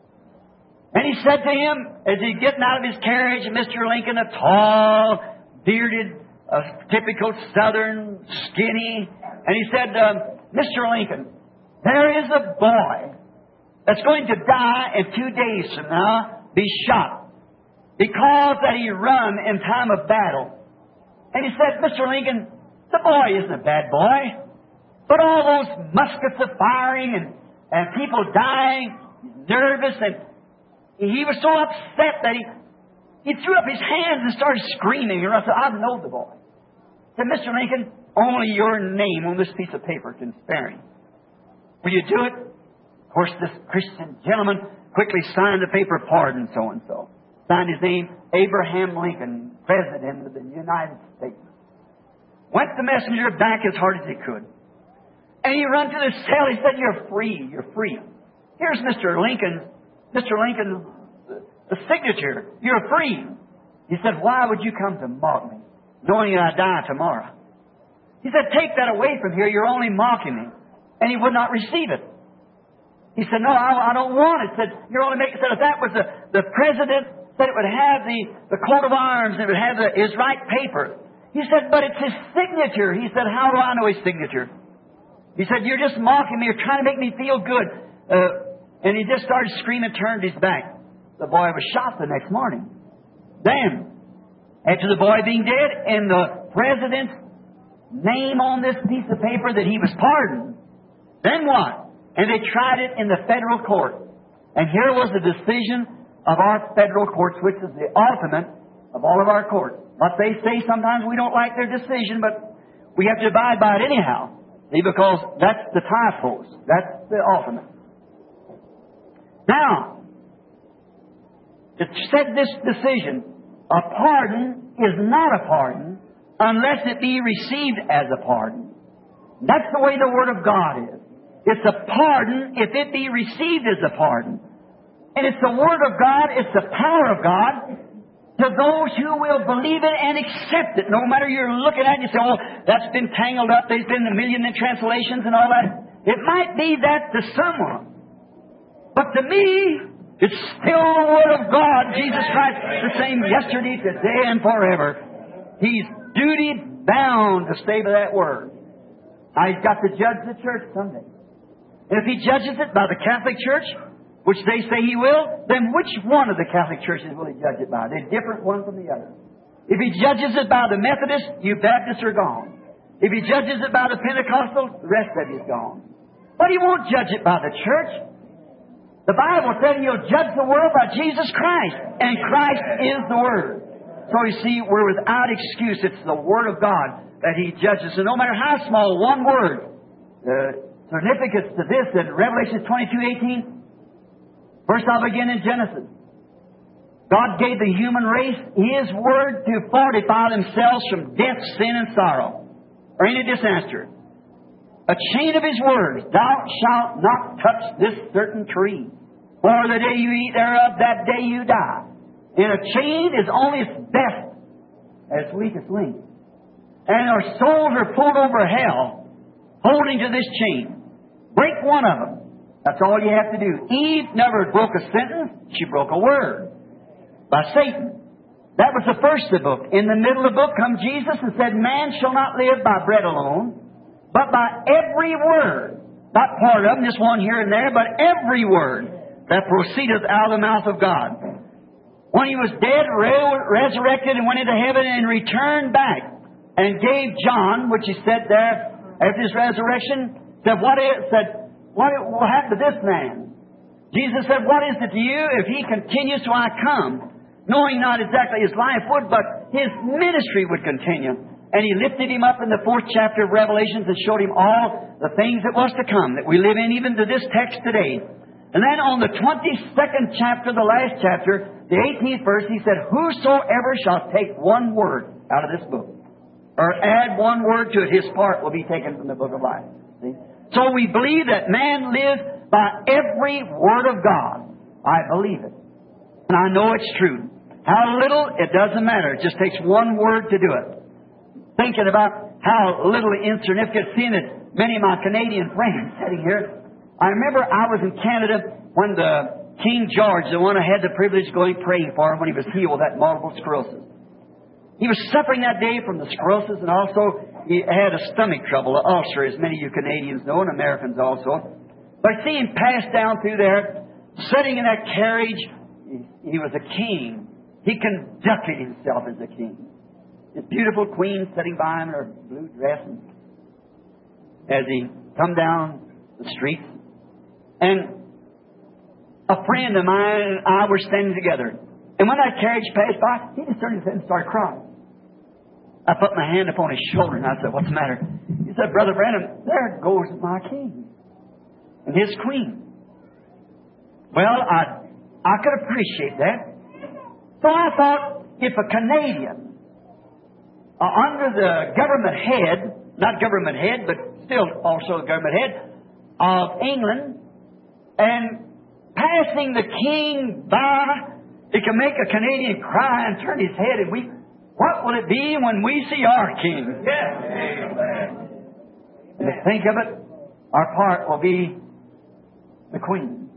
[SPEAKER 1] And he said to him, as he getting out of his carriage, Mister Lincoln, a tall, bearded, uh, typical Southern, skinny, and he said, um, Mister Lincoln, there is a boy that's going to die in two days from now, be shot, because that he run in time of battle. And he said, Mister Lincoln, the boy isn't a bad boy, but all those muskets are firing and, and people dying, nervous, and he was so upset that he, he threw up his hands and started screaming. And I said, I know the boy. I said, Mister Lincoln, only your name on this piece of paper can spare him. Will you do it? Of course, this Christian gentleman quickly signed the paper, pardon so-and-so. Signed his name, Abraham Lincoln, President of the United States. Went the messenger back as hard as he could. And he run to the cell. He said, you're free, you're free. Here's Mister Lincoln's, Mister Lincoln's uh, the signature. You're free. He said, why would you come to mock me, knowing that I die tomorrow? He said, take that away from here. You're only mocking me. And he would not receive it. He said, no, I, I don't want it. He said, you're only making, said, if that was the, the president, said it would have the, the coat of arms, and it would have the, his right paper. He said, but it's his signature. He said, how do I know his signature? He said, you're just mocking me. You're trying to make me feel good. Uh, and he just started screaming, turned his back. The boy was shot the next morning. Then, after the boy being dead, and the president's name on this piece of paper that he was pardoned, then what? And they tried it in the federal court. And here was the decision of our federal courts, which is the ultimate of all of our courts. What they say, sometimes we don't like their decision, but we have to abide by it anyhow. See, because that's the typos. That's the ultimate. Now, it said this decision, a pardon is not a pardon unless it be received as a pardon. That's the way the Word of God is. It's a pardon if it be received as a pardon. And it's the Word of God, it's the power of God to those who will believe it and accept it. No matter you're looking at it and you say, oh, that's been tangled up, there's been a million translations and all that. It might be that to someone. But to me, it's still the Word of God. Jesus Christ, the same yesterday, today, and forever. He's duty bound to stay by that Word. Now, He's got to judge the church someday. And if He judges it by the Catholic Church, which they say He will, then which one of the Catholic churches will He judge it by? They're different one from the other. If He judges it by the Methodists, you Baptists are gone. If He judges it by the Pentecostals, the rest of you is gone. But He won't judge it by the church. The Bible said He'll judge the world by Jesus Christ, and Christ is the Word. So you see, we're without excuse. It's the Word of God that He judges. And no matter how small, one word, the significance to this in Revelation twenty-two eighteen. First I'll begin in Genesis. God gave the human race His Word to fortify themselves from death, sin, and sorrow, or any disaster. A chain of His Word. Thou shalt not touch this certain tree, for the day you eat thereof, that day you die. And a chain is only its best as weakest link. And our souls are pulled over hell, holding to this chain. Break one of them. That's all you have to do. Eve never broke a sentence. She broke a word. By Satan. That was the first of the book. In the middle of the book comes Jesus and said, man shall not live by bread alone, but by every word. Not part of them, just one here and there, but every word that proceedeth out of the mouth of God. When He was dead, re- resurrected, and went into heaven, and returned back, and gave John, which He said there after His resurrection, said, what is, said, what will happen to this man? Jesus said, what is it to you if he continues till I come? Knowing not exactly his life would, but his ministry would continue. And He lifted him up in the fourth chapter of Revelations and showed him all the things that was to come, that we live in even to this text today. And then on the twenty-second chapter, the last chapter, the eighteenth verse, He said, whosoever shall take one word out of this book, or add one word to it, his part will be taken from the book of life. See? So we believe that man lives by every word of God. I believe it. And I know it's true. How little, it doesn't matter. It just takes one word to do it. Thinking about how little insignificant, seeing that many of my Canadian friends sitting here. I remember I was in Canada when the King George, the one I had the privilege of going praying for him when he was healed of that multiple sclerosis. He was suffering that day from the sclerosis, and also he had a stomach trouble, an ulcer, as many of you Canadians know, and Americans also. But I see him pass down through there, sitting in that carriage. He was a king. He conducted himself as a king. His beautiful queen sitting by him in her blue dress, and as he come down the street. And a friend of mine and I were standing together. And when that carriage passed by, he just turned his head and started crying. I put my hand upon his shoulder and I said, what's the matter? He said, Brother Branham, there goes my king and his queen. Well, I, I could appreciate that. So I thought, if a Canadian, uh, under the government head, not government head, but still also the government head of England, and passing the king by, it can make a Canadian cry and turn his head and weep. What will it be when we see our king? Yes. And to think of it, our part will be the queen.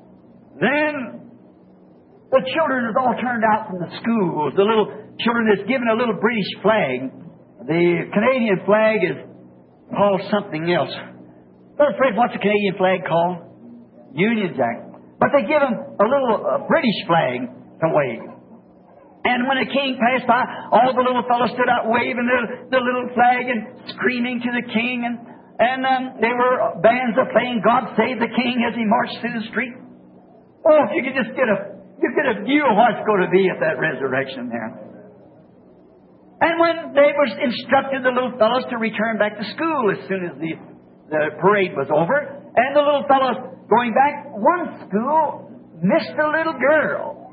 [SPEAKER 1] Then the children is all turned out from the schools. The little children is given a little British flag. The Canadian flag is called something else. Brother Fred, what's the Canadian flag called? Union Jack. But they give them a little uh, British flag to wave. And when the king passed by, all the little fellows stood out waving the, the little flag and screaming to the king. And, and um, they were bands of playing God Save the King as he marched through the street. Oh, if you could just get a, you get a view of what's going to be at that resurrection there. And when they were instructed, the little fellows, to return back to school as soon as the, the parade was over. And the little fellows going back, one school missed a little girl.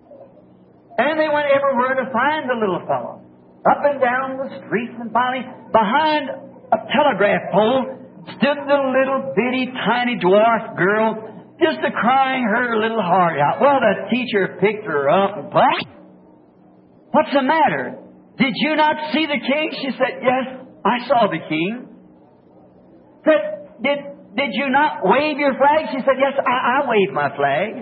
[SPEAKER 1] And they went everywhere to find the little fellow. Up and down the streets, and finally, behind a telegraph pole, stood the little bitty tiny dwarf girl, just a crying her little heart out. Well, the teacher picked her up and, what? What's the matter? Did you not see the king? She said, yes, I saw the king. Said, did, did you not wave your flag? She said, yes, I, I waved my flag.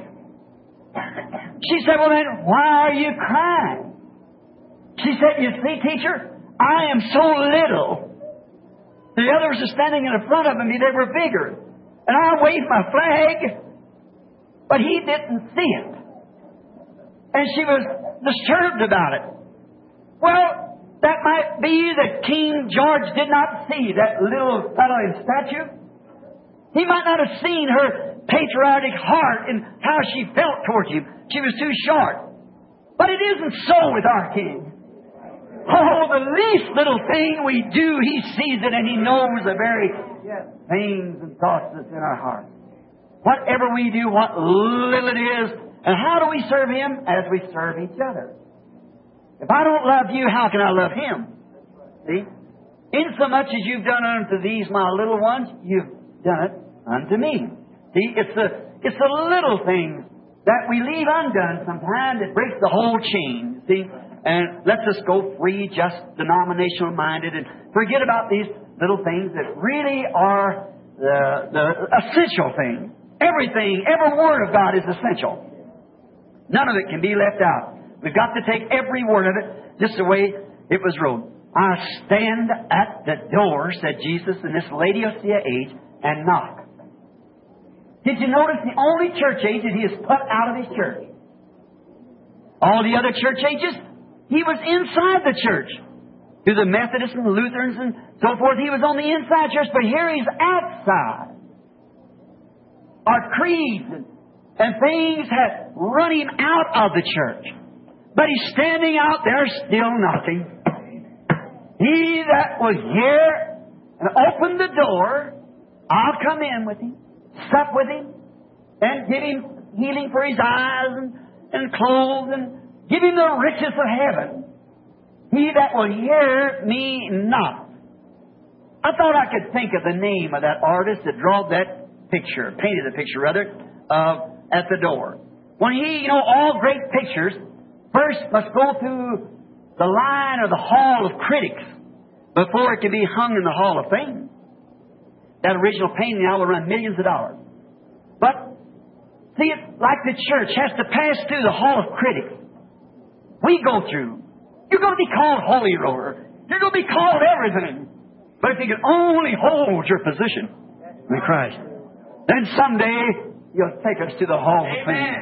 [SPEAKER 1] She said, well then, why are you crying? She said, you see, teacher, I am so little. The others are standing in the front of me, they were bigger. And I waved my flag, but he didn't see it. And she was disturbed about it. Well, that might be that King George did not see that little fellow in statue. He might not have seen her patriotic heart and how she felt towards him. She was too short. But it isn't so with our King. Oh, the least little thing we do, He sees it and He knows the very things and thoughts that's in our heart. Whatever we do, what little it is, And how do we serve Him? As we serve each other. If I don't love you, how can I love Him? See? Insomuch as you've done unto these my little ones, you've done it unto me. See, it's the, it's the little things that we leave undone sometimes that breaks the whole chain. See? And lets us go free, just denominational minded, and forget about these little things that really are the, the essential things. Everything, every word of God is essential. None of it can be left out. We've got to take every word of it just the way it was wrote. I stand at the door, said Jesus in this Laodicea age, and knock. Did you notice the only church age that He has put out of His church? All the other church ages, He was inside the church. To the Methodists and Lutherans and so forth, He was on the inside church, but here He's outside. Our creeds and, and things have run Him out of the church. But He's standing out there still knocking. He that was here and opened the door, I'll come in with Him, sup with Him, and give Him healing for His eyes and, and clothes, and give Him the riches of heaven. He that will hear me not. I thought I could think of the name of that artist that drew that picture, painted the picture rather, uh, at the door. When he, you know, all great pictures first must go through the line of the Hall of Critics before it can be hung in the Hall of Fame. That original painting now will run millions of dollars. But, see, it like the church has to pass through the Hall of Critics. We go through. You're going to be called holy roller. You're going to be called everything. But if you can only hold your position in Christ, then someday He'll take us to the Hall of Fame.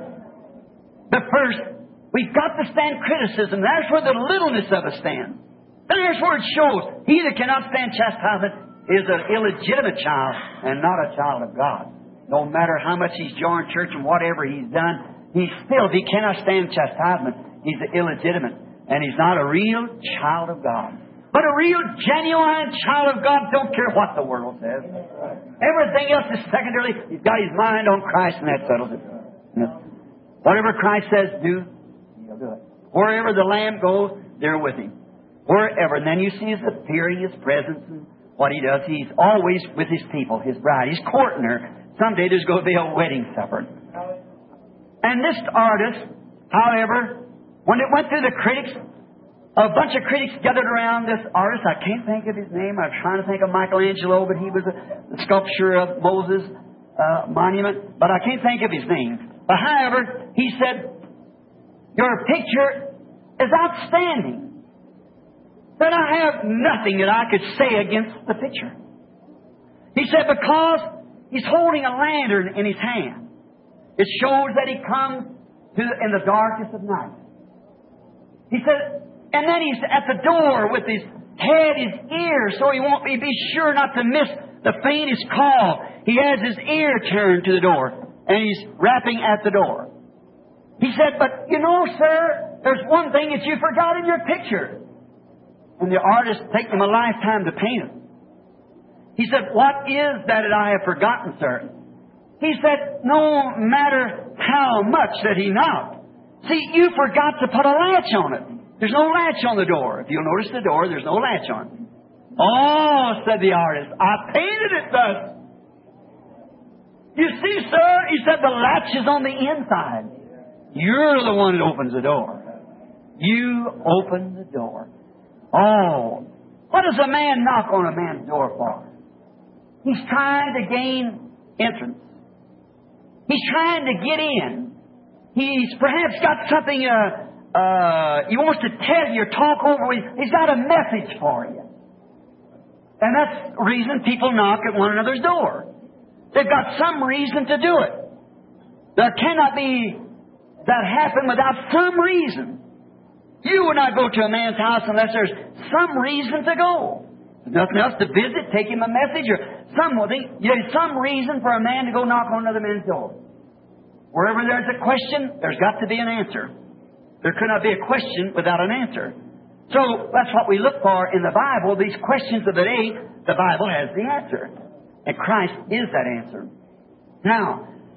[SPEAKER 1] But first, we've got to stand criticism. That's where the littleness of us stands. And there's where it shows. He that cannot stand chastisement is an illegitimate child and not a child of God. No matter how much he's joined church and whatever he's done, he's still, if he cannot stand chastisement, he's illegitimate. And he's not a real child of God. But a real, genuine child of God don't care what the world says. Everything else is secondary. He's got his mind on Christ, and that settles it. Whatever Christ says, do, He'll do it. Wherever the Lamb goes, they're with Him. Wherever. And then you see His appearing, His presence, and what He does. He's always with His people, His bride. He's courting her. Someday there's going to be a wedding supper. And this artist, however, when it went through the critics, a bunch of critics gathered around this artist. I can't think of his name. I'm trying to think of Michelangelo, but he was a, the sculpture of Moses' uh, monument. But I can't think of his name. But however, he said, your picture is outstanding. But I have nothing that I could say against the picture. He said, because he's holding a lantern in his hand. It shows that he comes to the, in the darkness of night. He said, and then he's at the door with his head, his ear, so he won't be, be sure not to miss the faintest call. He has his ear turned to the door, and he's rapping at the door. He said, but you know, sir, there's one thing that you forgot in your picture. And the artist takes him a lifetime to paint it. He said, what is that that I have forgotten, sir? He said, no matter how much that he knocked. See, you forgot to put a latch on it. There's no latch on the door. If you'll notice the door, there's no latch on it. Oh, said the artist, I painted it thus. You see, sir, he said the latch is on the inside. You're the one that opens the door. You open the door. Oh, what does a man knock on a man's door for? He's trying to gain entrance. He's trying to get in. He's perhaps got something, uh, uh, he wants to tell you or talk over with you. He's got a message for you. And that's the reason people knock at one another's door. They've got some reason to do it. There cannot be that happen without some reason. You would not go to a man's house unless there's some reason to go. There's nothing else to visit, take him a message, or something. There's some reason for a man to go knock on another man's door. Wherever there's a question, there's got to be an answer. There could not be a question without an answer. So that's what we look for in the Bible. These questions of the day, the Bible has the answer. And Christ is that answer. Now,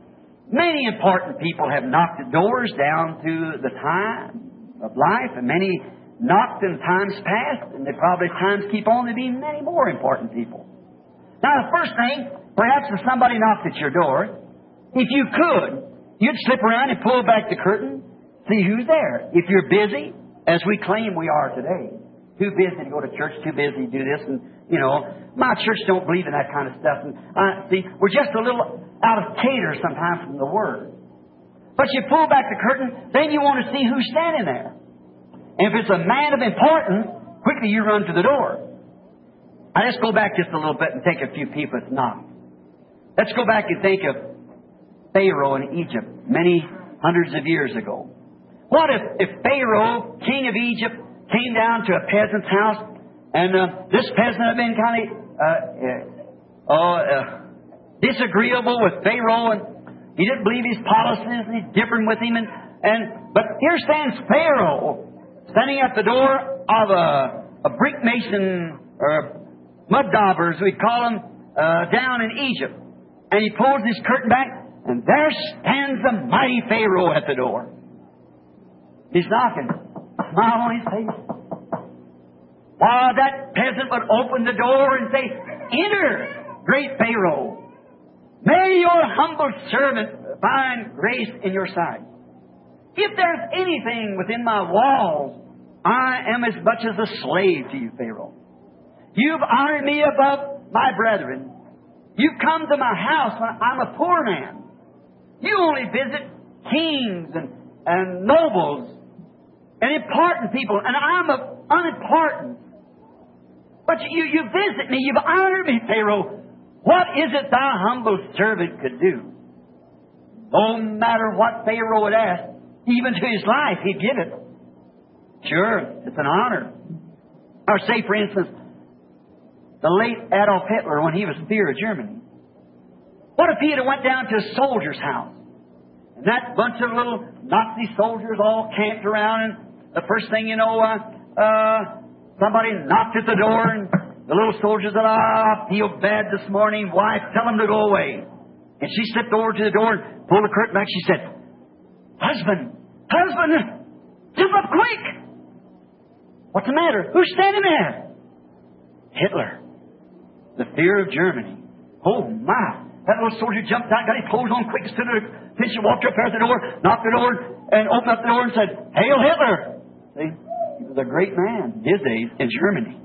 [SPEAKER 1] Many important people have knocked at doors down through the time of life, and many knocked in times past, and they probably times keep on to be many more important people. Now, the first thing, perhaps if somebody knocked at your door, if you could, you'd slip around and pull back the curtain, see who's there. If you're busy, as we claim we are today, too busy to go to church, too busy to do this, and, you know, my church don't believe in that kind of stuff. And, uh, see, we're just a little out of cater sometimes from the Word. But you pull back the curtain, then you want to see who's standing there. And if it's a man of importance, quickly you run to the door. Now, let's go back just a little bit and take a few people that's knocked. Let's go back and think of Pharaoh in Egypt many hundreds of years ago. What if, if Pharaoh, king of Egypt, came down to a peasant's house, and uh, this peasant had been kind of uh, uh, uh, disagreeable with Pharaoh, and he didn't believe his policies, and he's different with him. And, and but here stands Pharaoh, standing at the door of a, a brick mason or mud daubers, we'd call them, uh, down in Egypt. And he pulls his curtain back, and there stands the mighty Pharaoh at the door. He's knocking. Smile on his face. While that peasant would open the door and say, "Enter, great Pharaoh. May your humble servant find grace in your sight. If there's anything within my walls, I am as much as a slave to you, Pharaoh. You've honored me above my brethren. You've come to my house when I'm a poor man. You only visit kings and, and nobles and important people, and I'm a, unimportant. But you, you visit me, you've honored me, Pharaoh. What is it thy humble servant could do?" No matter what Pharaoh would ask, even to his life, he'd give it. Sure, it's an honor. Or say, for instance, the late Adolf Hitler, when he was Führer of Germany. What if he had went down to a soldier's house, and that bunch of little Nazi soldiers all camped around, and the first thing you know, uh, uh, somebody knocked at the door, and the little soldier said, "Ah, I feel bad this morning. Wife, tell him to go away." And she slipped over to the door and pulled the curtain back. She said, "Husband, husband, jump up quick." "What's the matter? Who's standing there?" "Hitler, the Führer of Germany." Oh, my. That little soldier jumped out, got his clothes on quick, stood there, then she walked up there at the door, knocked the door, and opened up the door and said, "Hail Hitler!" See, he was a great man his days in Germany.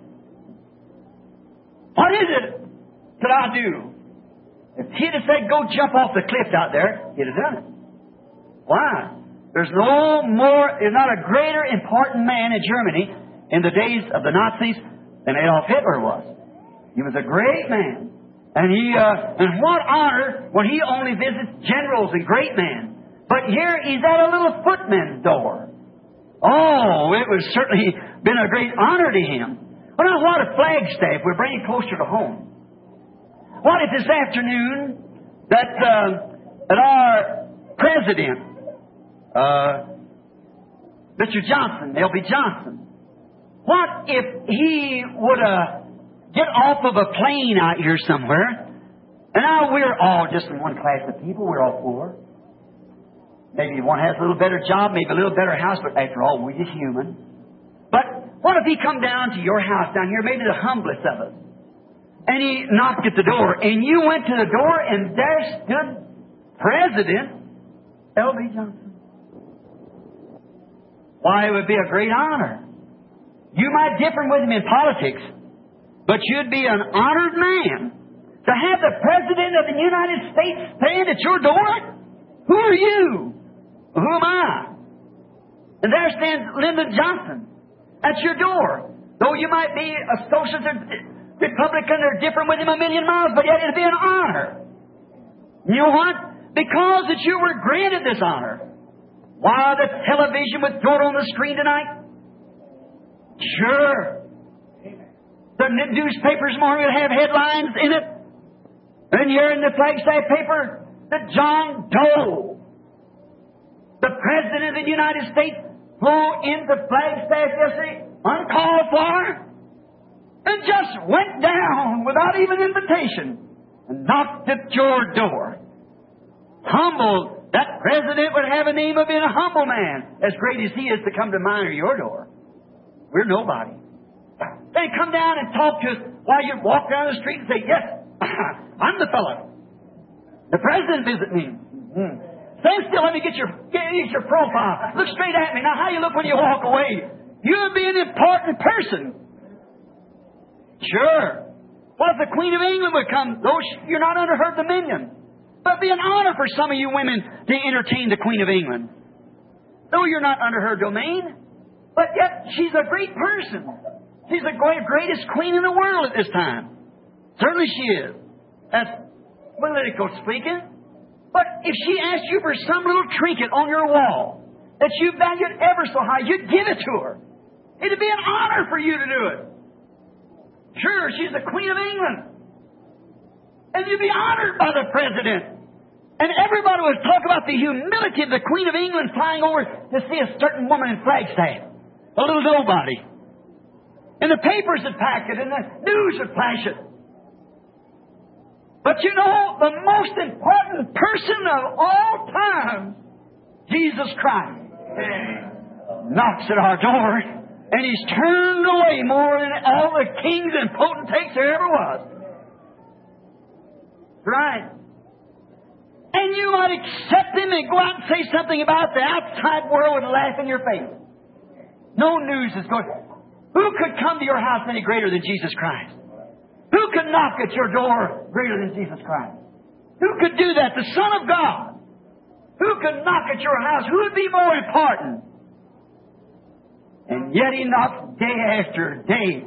[SPEAKER 1] What is it that I do? If he'd have said, "Go jump off the cliff out there," he'd have done it. Why? There's no more, there's not a greater important man in Germany in the days of the Nazis than Adolf Hitler was. He was a great man. And he, uh, and what honor when he only visits generals and great men. But here he's at a little footman's door. Oh, it was certainly been a great honor to him. Well, now what a flagstaff. We're bringing closer to home. What if this afternoon that, uh, that our president, uh, Mister Johnson, L B Johnson, what if he would, uh, get off of a plane out here somewhere, and now we're all just in one class of people, we're all poor. Maybe one has a little better job, maybe a little better house, but after all, we're just human. But what if he come down to your house down here, maybe the humblest of us, and he knocked at the door, and you went to the door, and there stood President L B Johnson. Why, it would be a great honor. You might differ with him in politics, but you'd be an honored man to have the President of the United States stand at your door. Who are you? Who am I? And there stands Lyndon Johnson at your door. Though you might be a socialist or Republican or different with him a million miles, but yet it'd be an honor. You know what? Because that you were granted this honor. Why, the television would throw it on the screen tonight? Sure. The newspapers morning would have headlines in it. And here in the Flagstaff paper, that John Doe, the President of the United States, flew into Flagstaff yesterday, uncalled for, and just went down without even invitation and knocked at your door. Humble. That president would have a name of being a humble man, as great as he is to come to mine or your door. We're nobody. They come down and talk to us while you walk down the street and say, yes, I'm the fellow. The president visit me. Mm-hmm. Stand still, let me get your, get your profile. Look straight at me. Now, how you look when you walk away? You'll be an important person. Sure. What if the Queen of England would come? Though you're not under her dominion. But it'd be an honor for some of you women to entertain the Queen of England. Though you're not under her domain, but yet she's a great person. She's the greatest queen in the world at this time. Certainly she is. That's political speaking. But if she asked you for some little trinket on your wall that you valued ever so high, you'd give it to her. It'd be an honor for you to do it. Sure, she's the Queen of England. And you'd be honored by the President. And everybody would talk about the humility of the Queen of England flying over to see a certain woman in Flagstaff. A little nobody. And the papers would pack it, and the news would flash it. But you know, the most important person of all time, Jesus Christ, knocks at our door, and He's turned away more than all the kings and potentates there ever was. Right. And you might accept Him and go out and say something about the outside world and laugh in your face. No news is going. Who could come to your house any greater than Jesus Christ? Who could knock at your door greater than Jesus Christ? Who could do that? The Son of God. Who could knock at your house? Who would be more important? And yet He knocks day after day.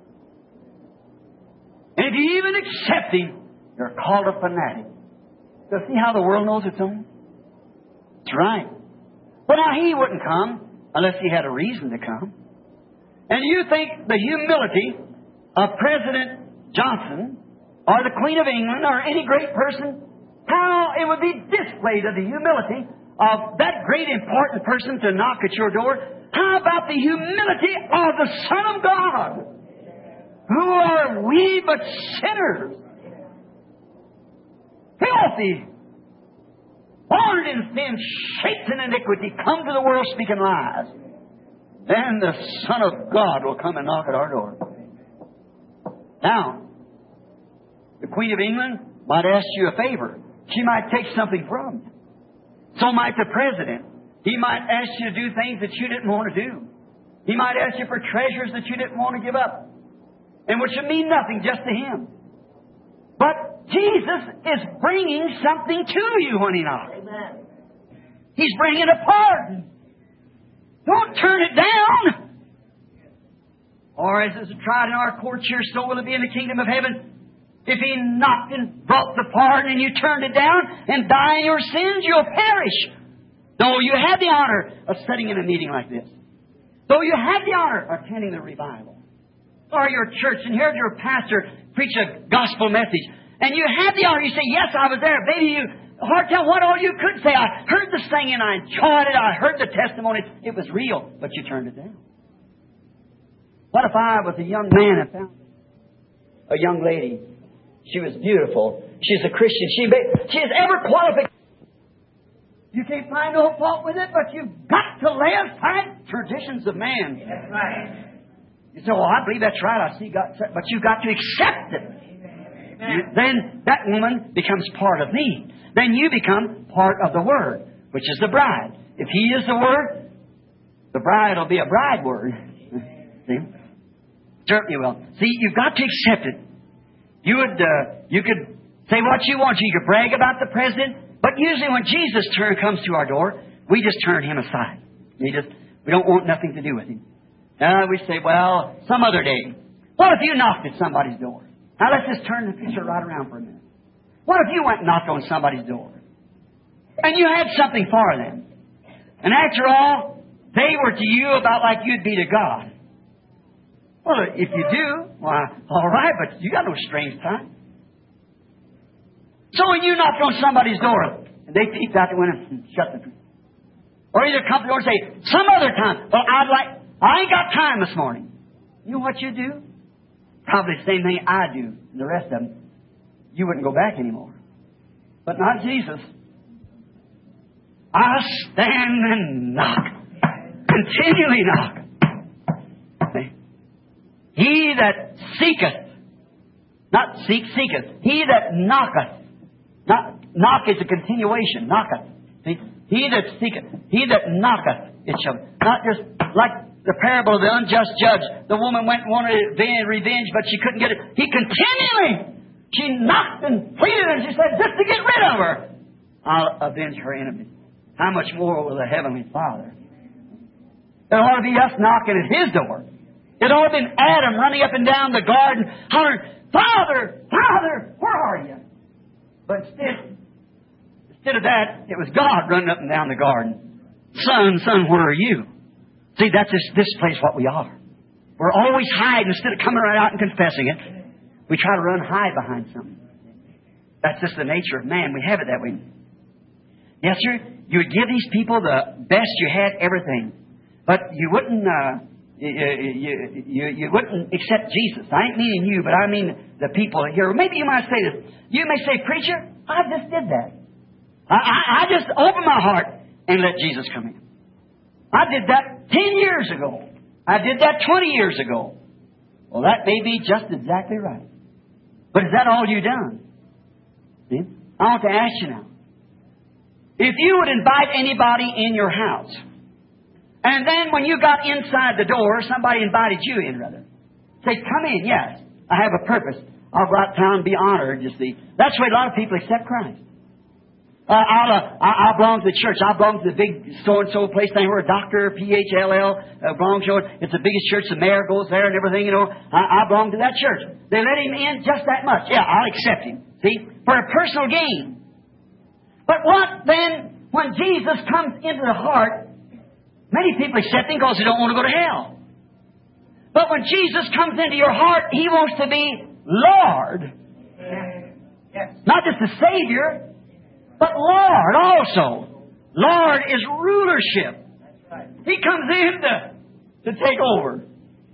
[SPEAKER 1] And if you even accept Him, you're called a fanatic. So see how the world knows its own? That's right. Well, now He wouldn't come unless He had a reason to come. And you think the humility of President Johnson or the Queen of England or any great person, how it would be displayed of the humility of that great important person to knock at your door? How about the humility of the Son of God? Who are we but sinners? Filthy, born in sin, shaped in iniquity, come to the world speaking lies. Then the Son of God will come and knock at our door. Now, the Queen of England might ask you a favor. She might take something from you. So might the President. He might ask you to do things that you didn't want to do. He might ask you for treasures that you didn't want to give up, and which would mean nothing just to Him. But Jesus is bringing something to you when He knocks.
[SPEAKER 3] Amen.
[SPEAKER 1] He's bringing a pardon. Don't turn it down. Or as is tried in our courts here, so will it be in the kingdom of heaven. If He knocked and brought the pardon and you turned it down and die in your sins, you'll perish. Though you had the honor of sitting in a meeting like this. Though you had the honor of attending the revival. Or your church and heard your pastor preach a gospel message. And you had the honor. You say, yes, I was there. Maybe you hard to tell what all you could say. I heard the singing. I enjoyed it. I heard the testimony. It was real. But you turned it down. What if I was a young man and found a young lady? She was beautiful. She's a Christian. She, she has every qualification. You can't find no fault with it, but you've got to lay aside traditions of man.
[SPEAKER 3] That's right.
[SPEAKER 1] You say, well, I believe that's right. I see God, but you've got to accept it. You, then that woman becomes part of me. Then you become part of the Word, which is the bride. If He is the Word, the bride will be a bride word. See? Certainly will. See, you've got to accept it. You would, uh, you could say what you want. You could brag about the president, but usually when Jesus' turn comes to our door, we just turn Him aside. We just, we don't want nothing to do with Him. Uh, we say, well, some other day. What if you knocked at somebody's door? Now let's just turn the picture right around for a minute. What if you went and knocked on somebody's door? And you had something for them. And after all, they were to you about like you'd be to God. Well, if you do, why, all right, but you got no strange time. So when you knocked on somebody's door, and they peeped out the window and shut the door. Or either come to the door and say, some other time, well, I'd like, I ain't got time this morning. You know what you do? Probably the same thing I do, and the rest of them. You wouldn't go back anymore. But not Jesus. I stand and knock. Continually knock. He that seeketh, not seek, seeketh. He that knocketh. Not, knock is a continuation. Knocketh. See? He that seeketh. He that knocketh, it shall. Not just like the parable of the unjust judge. The woman went and wanted revenge, but she couldn't get it. He continually, she knocked and pleaded, and she said, just to get rid of her, I'll avenge her enemies. How much more will the Heavenly Father? It ought to be us knocking at His door. It ought to have been Adam running up and down the garden, hollering, Father, Father, where are you? But instead, instead of that, it was God running up and down the garden. Son, son, where are you? See, that's this, this place what we are. We're always hiding instead of coming right out and confessing it. We try to run hide behind something. That's just the nature of man. We have it that way. Yes, sir. You would give these people the best you had, everything. But you wouldn't, uh, you, you, you, you wouldn't accept Jesus. I ain't meaning you, but I mean the people here. Maybe you might say this. You may say, preacher, I just did that. I, I, I just opened my heart and let Jesus come in. I did that ten years ago. I did that twenty years ago. Well, that may be just exactly right. But is that all you've done? See? I want to ask you now. If you would invite anybody in your house, and then when you got inside the door, somebody invited you in, rather. Say, come in, yes. I have a purpose. I'll go out of town and be honored, you see. That's the way a lot of people accept Christ. Uh, I'll, uh, I, I belong to the church. I belong to the big so-and-so place thing where a doctor, P H L L, uh, belongs to it. It's the biggest church. The mayor goes there and everything, you know. I, I belong to that church. They let him in just that much. Yeah, I'll accept him. See? For a personal gain. But what then, when Jesus comes into the heart, many people accept Him because they don't want to go to hell. But when Jesus comes into your heart, He wants to be Lord.
[SPEAKER 3] Yes.
[SPEAKER 1] Not just the Savior, but Lord also. Lord is rulership.
[SPEAKER 3] That's right.
[SPEAKER 1] He comes in to, to take over.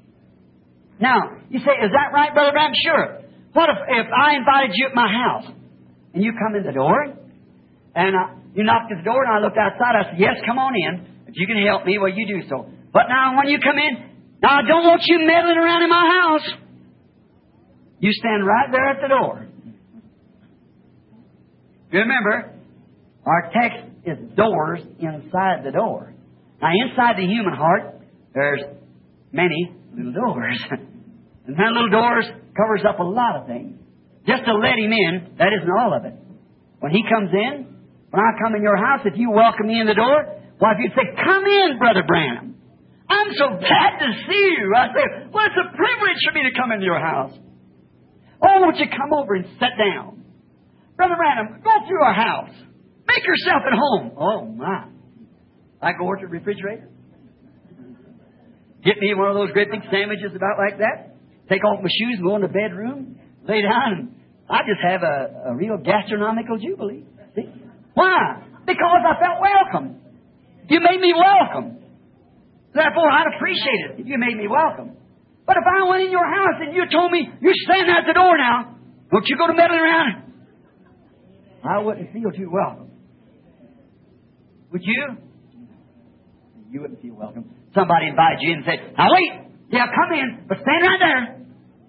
[SPEAKER 1] Now, you say, is that right, Brother Branham? Sure. What if, if I invited you at my house, and you come in the door, and uh, you knocked at the door, and I looked outside, I said, yes, come on in. If you can help me, well, you do so. But now, when you come in, now I don't want you meddling around in my house. You stand right there at the door. Remember, our text is doors inside the door. Now, inside the human heart, there's many little doors. And that little doors covers up a lot of things. Just to let Him in, that isn't all of it. When He comes in, when I come in your house, if you welcome me in the door, well, if you say, come in, Brother Branham. I'm so glad to see you. I say, well, it's a privilege for me to come into your house. Oh, won't you come over and sit down? Brother Branham, go through our house. Make yourself at home. Oh, my. I go over to the refrigerator. Get me one of those great big sandwiches about like that. Take off my shoes and go in the bedroom. Lay down. And I just have a, a real gastronomical jubilee. See? Why? Because I felt welcome. You made me welcome. Therefore, I'd appreciate it if you made me welcome. But if I went in your house and you told me, you're standing at the door now, don't you go to meddling around, I wouldn't feel too welcome. Would you? You wouldn't feel welcome. Somebody invited you in and said, now wait, yeah, come in, but stand right there.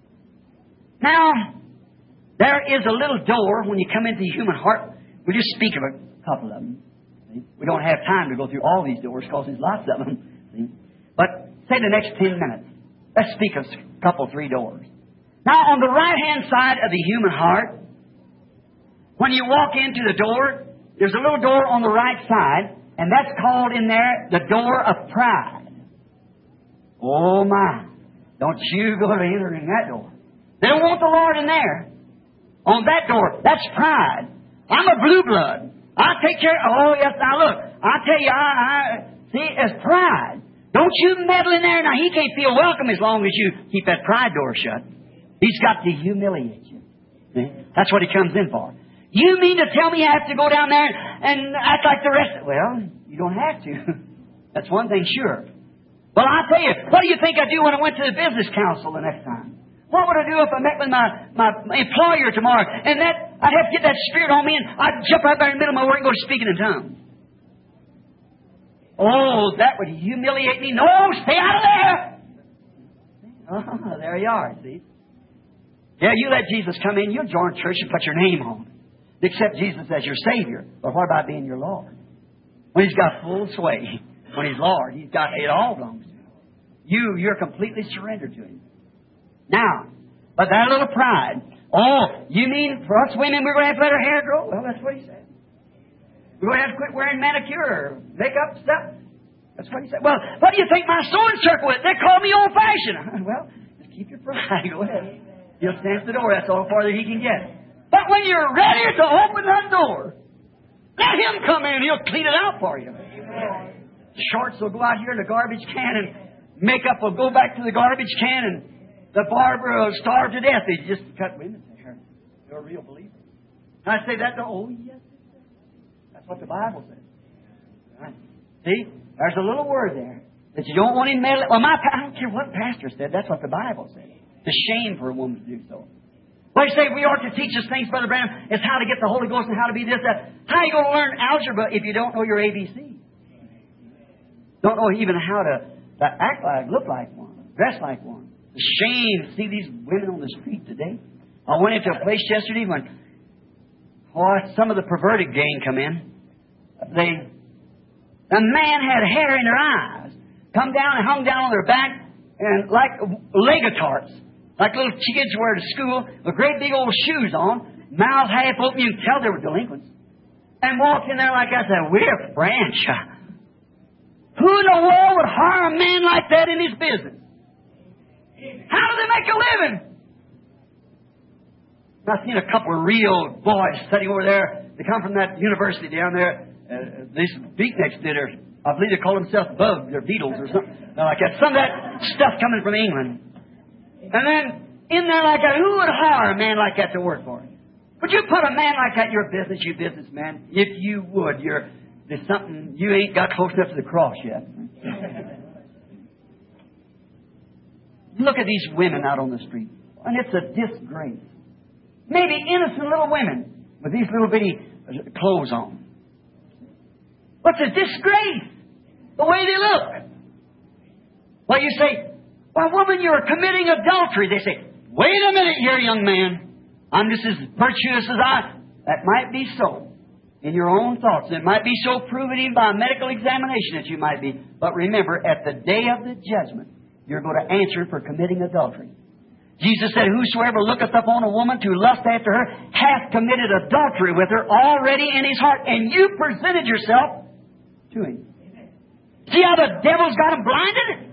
[SPEAKER 1] Now, there is a little door when you come into the human heart. We'll just speak of a couple of them. See? We don't have time to go through all these doors because there's lots of them. See? But say the next ten minutes. Let's speak of a couple, three doors. Now, on the right-hand side of the human heart, when you walk into the door, there's a little door on the right side, and that's called in there the door of pride. Oh, my. Don't you go to enter in that door. They don't want the Lord in there. On that door, that's pride. I'm a blue blood. I take care. Oh, yes, now look. I tell you, I, I see, it's pride. Don't you meddle in there. Now, He can't feel welcome as long as you keep that pride door shut. He's got to humiliate you. See? That's what He comes in for. You mean to tell me I have to go down there and act like the rest of... Well, you don't have to. That's one thing sure. Well, I'll tell you, what do you think I'd do when I went to the business council the next time? What would I do if I met with my, my employer tomorrow? And that I'd have to get that spirit on me and I'd jump right there in the middle of my work and go to speaking in tongues. Oh, that would humiliate me. No, stay out of there! Oh, there you are, see? Yeah, you let Jesus come in, you'll join church and put your name on it. Accept Jesus as your Savior. But what about being your Lord? When He's got full sway, when He's Lord, He's got, it all belongs to Him. You, you're completely surrendered to Him. Now, but that little pride, oh, you mean for us women we're going to have to let our hair grow? Well, that's what He said. We're going to have to quit wearing manicure or makeup stuff. That's what He said. Well, what do you think my sewing circle is? They call me old-fashioned. Well, just keep your pride. Go ahead. He'll stand at the door. That's all the farther He can get. But when you're ready to open that door, let Him come in and He'll clean it out for you. Shorts will go out here in the garbage can and makeup will go back to the garbage can and the barber will starve to death. They just cut women's hair. You're a real believer. And I say that to, oh, yes. That's what the Bible says. Right. See? There's a little word there that you don't want Him meddling. Well, my, I don't care what pastor said. That's what the Bible says. It's a shame for a woman to do so. Well, you say we ought to teach us things, Brother Branham, is how to get the Holy Ghost and how to be this, that. How are you going to learn algebra if you don't know your A B C? Don't know even how to, to act like, look like one, dress like one. It's a shame to see these women on the street today. I went into a place yesterday when oh, some of the perverted gang come in. They, a man had hair in their eyes, come down and hung down on their back, and like legatards, like little kids wear to school, with great big old shoes on, mouths half open, you can tell they were delinquents, and walked in there like I said, we're French. Who in the world would hire a man like that in his business? How do they make a living? I've seen a couple of real boys sitting over there. They come from that university down there. Uh, these beatniks did her. I believe they call themselves bugs or beetles or something like that. Some of that stuff coming from England. And then in there like that, who would hire a man like that to work for him? Would you put a man like that in your business, you businessman? If you would, you're, there's something, you ain't got close enough to the cross yet. Look at these women out on the street. And it's a disgrace. Maybe innocent little women with these little bitty clothes on. What's a disgrace? The way they look. Well, you say, well, woman, you're committing adultery. They say, wait a minute here, young man. I'm just as virtuous as I. That might be so in your own thoughts. It might be so proven even by a medical examination that you might be. But remember, at the day of the judgment, you're going to answer for committing adultery. Jesus said, whosoever looketh upon a woman to lust after her hath committed adultery with her already in his heart. And you presented yourself to him. See how the devil's got him blinded?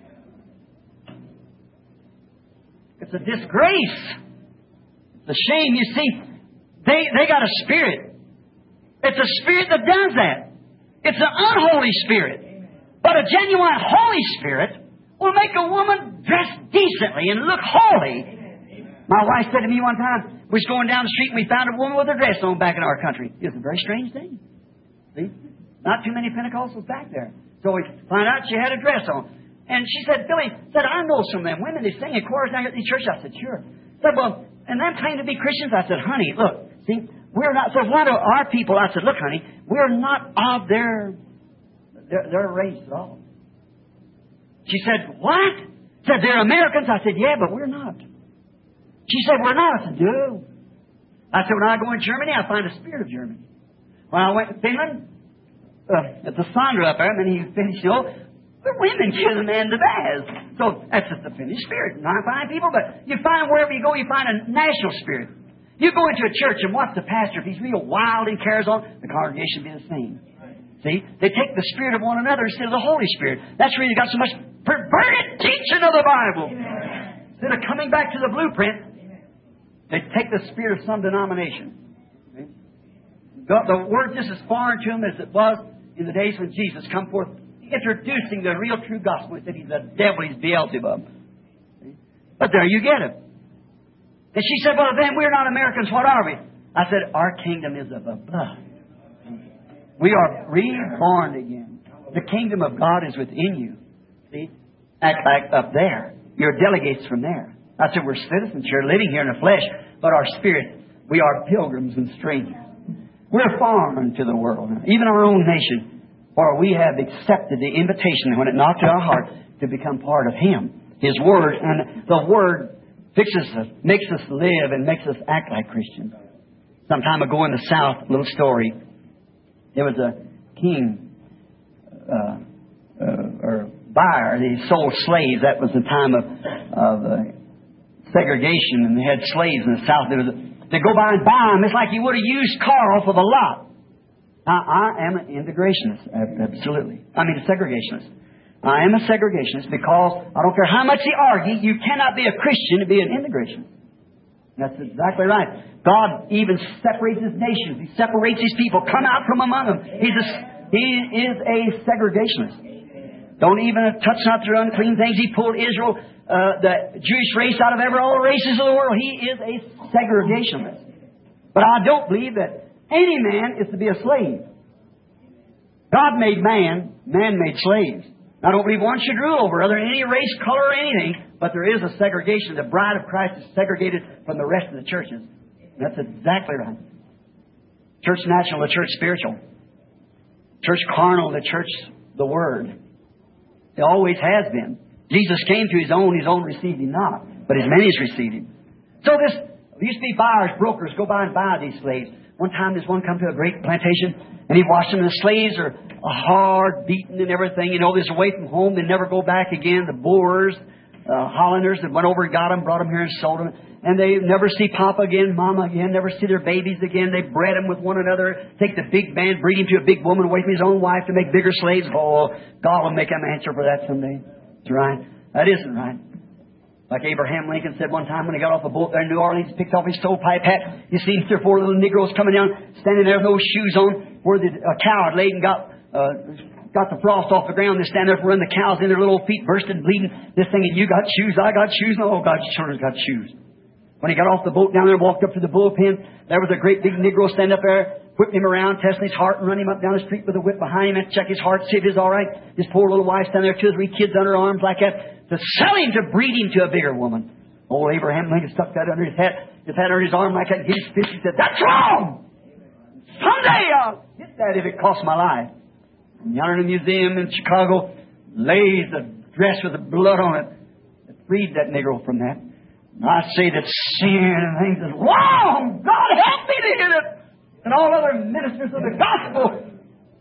[SPEAKER 1] It's a disgrace. It's a shame. You see, they, they got a spirit. It's a spirit that does that. It's an unholy spirit. But a genuine Holy Spirit will make a woman dress decently and look holy. My wife said to me one time, we was going down the street and we found a woman with her dress on back in our country. It's a very strange thing. See? Not too many Pentecostals back there. So we found out she had a dress on. And she said, Billy, said, I know some of them women, they sing in choirs down here at the church. I said, sure. Said, well, and them claim to be Christians. I said, honey, look, see, we're not, so why do our people, I said, look, honey, we're not of their, their, their race at all. She said, what? Said, they're Americans. I said, yeah, but we're not. She said, we're not. I said, no. I said, when I go in Germany, I find a spirit of Germany. When I went to Finland, uh, at the Sandra up there, and then he finished, you know, the women kill the man to Baz. So that's just the Finnish spirit. Not fine people, but you find wherever you go, you find a national spirit. You go into a church and watch the pastor. If he's real wild and carries on, the congregation will be the same. See? They take the spirit of one another instead of the Holy Spirit. That's where you got so much perverted teaching of the Bible. Amen. Instead of coming back to the blueprint, Amen. They take the spirit of some denomination. Okay? The, the word just as foreign to them as it was in the days when Jesus come forth, introducing the real true gospel. He said he's the devil, he's Beelzebub. See? But there you get it. And she said, well, then we're not Americans. What are we? I said, our kingdom is of above. We are reborn again. The kingdom of God is within you. See? Act like up there. You're delegates from there. I said, we're citizens here living here in the flesh, but our spirit, we are pilgrims and strangers. We're foreign to the world. Even our own nation. For we have accepted the invitation when it knocked at our heart to become part of Him, His Word. And the Word fixes us, makes us live, and makes us act like Christians. Some time ago in the South, a little story. There was a king, uh, uh, or buyer, he sold slaves. That was the time of, of uh, segregation, and they had slaves in the South. There was a, they go by and buy them. It's like you would have used car off of a lot. Now, I am an integrationist, absolutely. I mean a segregationist. I am a segregationist because I don't care how much they argue, you cannot be a Christian to be an integrationist. That's exactly right. God even separates His nations. He separates His people. Come out from among them. He's a, he is a segregationist. Don't even touch not their unclean things. He pulled Israel, uh, the Jewish race, out of every all races of the world. He is a segregationist. But I don't believe that any man is to be a slave. God made man, man made slaves. I don't believe one should rule over other than any race, color, or anything, but there is a segregation. The bride of Christ is segregated from the rest of the churches. That's exactly right. Church natural, the church spiritual. Church carnal, the church the Word. It always has been. Jesus came to His own, His own received Him not, but His many received Him. So this, there used to be buyers, brokers, go by and buy these slaves. One time this one come to a great plantation, and he watched them, and the slaves are hard beaten and everything. You know, they're away from home. They never go back again. The Boers, uh, Hollanders that went over and got them, brought them here and sold them. And they never see Papa again, Mama again, never see their babies again. They bred them with one another. Take the big man, breed him to a big woman away from his own wife to make bigger slaves. Oh, God will make him answer for that someday. That's right. That isn't right. Like Abraham Lincoln said one time when he got off a boat there in New Orleans, picked off his stovepipe hat. You see three or four little Negroes coming down, standing there with no shoes on, where the uh, cow had laid and got uh, got the frost off the ground. They stand there to run the cows in, their little feet bursted, bleeding. This thing, you got shoes, I got shoes. No, God's children's got shoes. When he got off the boat down there and walked up to the bullpen, there was a great big Negro stand up there, whipped him around, testing his heart, and run him up down the street with a whip behind him and check his heart, see if he's all right. His poor little wife standing there, two or three kids under her arms like that, to sell him to breed him to a bigger woman. Old Abraham Lincoln stuck that under his hat, his hat under his arm like that, and hit his fist. He said, "That's wrong! Someday I'll get that if it costs my life." And yonder in the museum in Chicago lays a dress with the blood on it that freed that Negro from that. And I say that sin and things is wrong! God help me to hit it! And all other ministers of the gospel.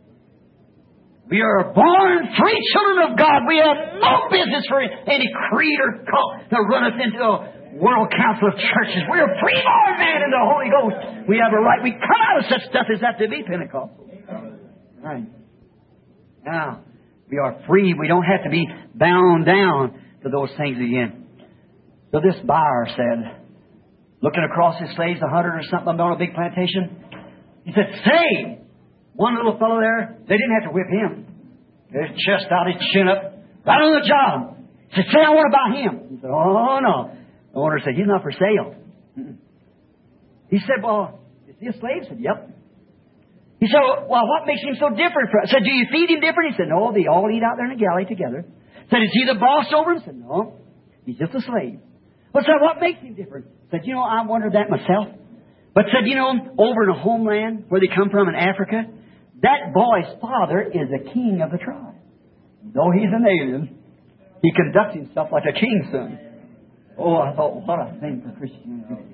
[SPEAKER 1] We are born free children of God. We have no business for any creed or cult to run us into a world council of churches. We're a free-born man in the Holy Ghost. We have a right. We come out of such stuff as that to be Pentecostal. Right. Now, we are free. We don't have to be bound down to those things again. So this buyer said, looking across his slaves, a hundred or something on a big plantation, he said, "Say, one little fellow there, they didn't have to whip him. His chest out, his chin up, right on the job. He said, 'Say, I want to buy him.'" He said, "Oh, no." The owner said, "He's not for sale." He said, "Well, is he a slave?" He said, "Yep." He said, "Well, what makes him so different?" I said, "Do you feed him different?" He said, "No, they all eat out there in the galley together." He said, "Is he the boss over him?" He said, "No, he's just a slave." But said, "What makes him different?" I said, "You know, I wondered that myself." But said, "You know, over in a homeland where they come from in Africa, that boy's father is a king of the tribe. Though he's an alien, he conducts himself like a king's son." Oh, I thought, what a thing for Christianity.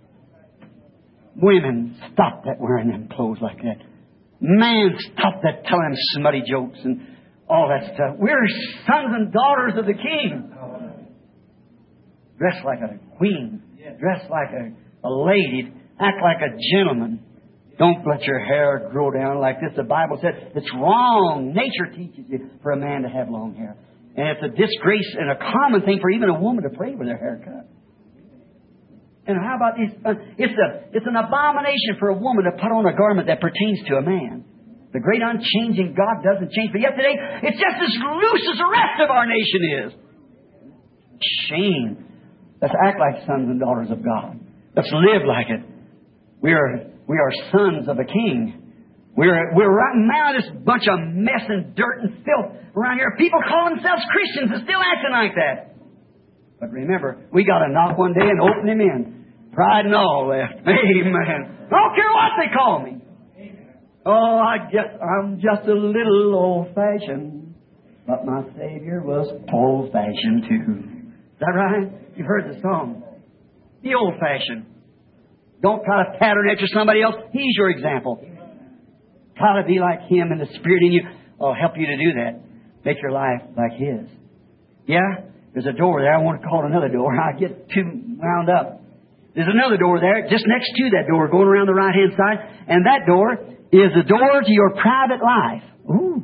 [SPEAKER 1] Women, stop that wearing them clothes like that. Man, stop that telling smutty jokes and all that stuff. We're sons and daughters of the King. Dress like a queen. Dress like a, a lady. Act like a gentleman. Don't let your hair grow down like this. The Bible says it's wrong. Nature teaches you for a man to have long hair. And it's a disgrace and a common thing for even a woman to pray with her hair cut. And how about these? Uh, it's, a, it's an abomination for a woman to put on a garment that pertains to a man. The great unchanging God doesn't change. But yet today, it's just as loose as the rest of our nation is. Shame. Let's act like sons and daughters of God. Let's live like it. We are, we are sons of a king. We're, we're right now this bunch of mess and dirt and filth around here. People call themselves Christians and still acting like that. But remember, we got to knock one day and open them in. Pride and all left. Amen. I don't care what they call me. Oh, I guess I'm just a little old-fashioned, but my Savior was old-fashioned too. Is that right? You've heard the song. Be old-fashioned. Don't try to pattern after somebody else. He's your example. Try to be like Him, and the Spirit in you will help you to do that. Make your life like His. Yeah? There's a door there. I want to call it another door. I get too wound up. There's another door there, just next to that door, going around the right-hand side. And that door is the door to your private life. Ooh.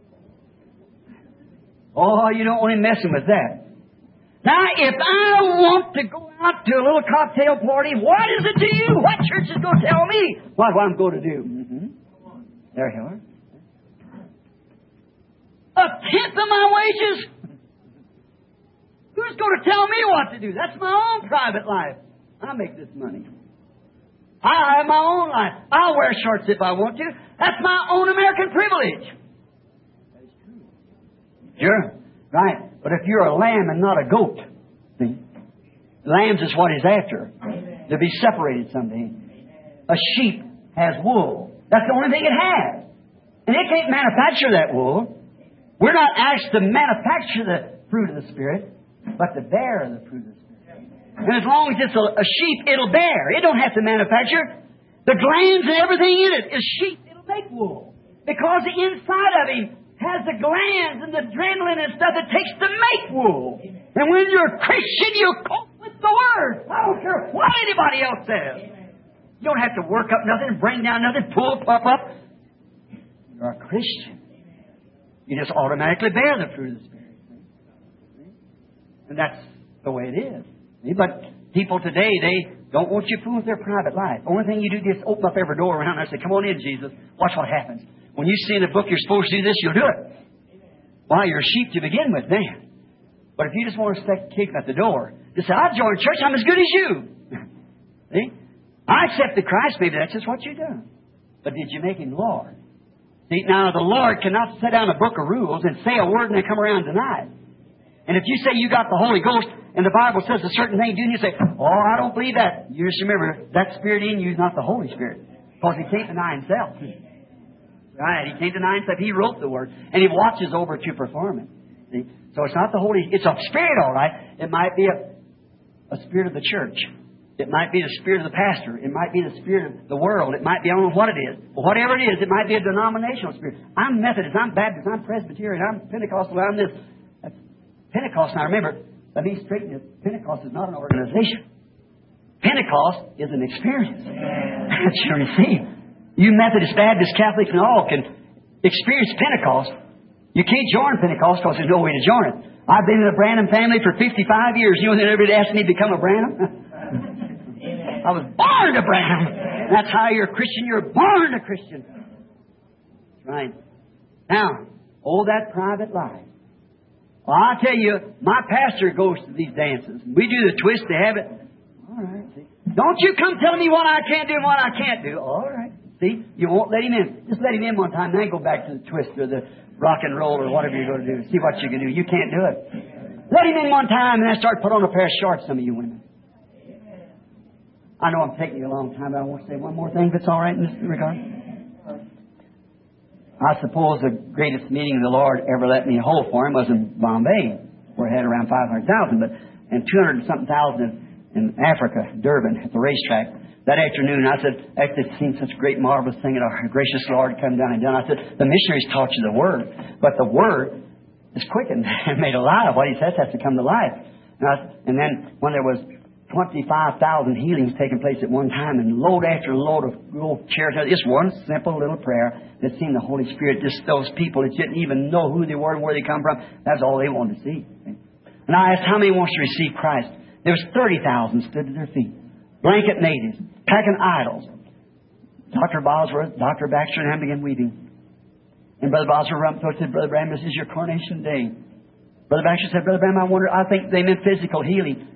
[SPEAKER 1] Oh, you don't want him messing with that. Now, if I want to go out to a little cocktail party, what is it to you? What church is going to tell me what I'm going to do? Mm-hmm. There you are. A tenth of my wages? Who's going to tell me what to do? That's my own private life. I make this money. I have my own life. I'll wear shorts if I want to. That's my own American privilege. That is true. Sure. Right. But if you're a lamb and not a goat, see? Lambs is what He's after. Amen. To be separated someday. A sheep has wool. That's the only thing it has. And it can't manufacture that wool. We're not asked to manufacture the fruit of the Spirit, but to bear the fruit of the Spirit. And as long as it's a, a sheep, it'll bear. It don't have to manufacture. The glands and everything in it is sheep. It'll make wool. Because the inside of him has the glands and the adrenaline and stuff it takes to make wool. And when you're a Christian, you cope with the Word. I don't care what anybody else says. You don't have to work up nothing, bring down nothing, pull, puff up. You're a Christian. You just automatically bear the fruit of the Spirit. And that's the way it is. But people today, they don't want you fooling with their private life. The only thing you do is open up every door around and say, come on in, Jesus. Watch what happens. When you see in the book you're supposed to do this, you'll do it. Why, you're a sheep to begin with, man. But if you just want to stick kick at the door, just say, I joined church, I'm as good as you. See? I accepted Christ, maybe that's just what you do. But did you make Him Lord? See, now the Lord cannot set down a book of rules and say a word and then come around and deny it. And if you say you got the Holy Ghost and the Bible says a certain thing, and you say, oh, I don't believe that. You just remember, that Spirit in you is not the Holy Spirit. Because He can't deny Himself. Right, He can't deny Himself. He wrote the Word. And He watches over to perform it. See? So it's not the Holy, it's a Spirit, all right. It might be a, a Spirit of the church. It might be the Spirit of the pastor. It might be the Spirit of the world. It might be, I don't know what it is. But whatever it is, it might be a denominational spirit. I'm Methodist, I'm Baptist, I'm Presbyterian, I'm Pentecostal, I'm this. That's Pentecost. Now remember, let me straighten this. Pentecost is not an organization. Pentecost is an experience. That's your see. You Methodist, Baptist, Catholics, and all can experience Pentecost. You can't join Pentecost because there's no way to join it. I've been in the Branham family for fifty-five years. You know, they never asked me to become a Branham. I was born a Branham. That's how you're a Christian. You're born a Christian. That's right. Now, oh, that private life. Well, I tell you, my pastor goes to these dances. We do the twist, they have it. All right, see. Don't you come telling me what I can't do and what I can't do. All right. See, you won't let him in. Just let him in one time, then go back to the twist or the rock and roll or whatever you're going to do. See what you can do. You can't do it. Let him in one time and then start put on a pair of shorts, some of you women. I know I'm taking you a long time, but I want to say one more thing if it's all right in this regard. I suppose the greatest meeting the Lord ever let me hold for Him was in Bombay, where I had around five hundred thousand, but and two hundred and something thousand in Africa, Durban, at the racetrack. That afternoon, I said, after seeing such great, marvelous thing, and our gracious Lord come down and done, I said, the missionaries taught you the Word, but the Word is quickened and made alive. What He says has to come to life. And, I, and then when there was twenty-five thousand healings taking place at one time, and load after load of little charity. Just one simple little prayer that seemed the Holy Spirit, just those people that didn't even know who they were and where they come from, that's all they wanted to see. And I asked how many wants to receive Christ. There was thirty thousand stood to their feet. Blanket natives, packing idols. Doctor Bosworth, Doctor Baxter, and I began weeping. And Brother Bosworth Rumpf said, Brother Branham, this is your coronation day. Brother Baxter said, Brother Branham, I wonder, I think they meant physical healing.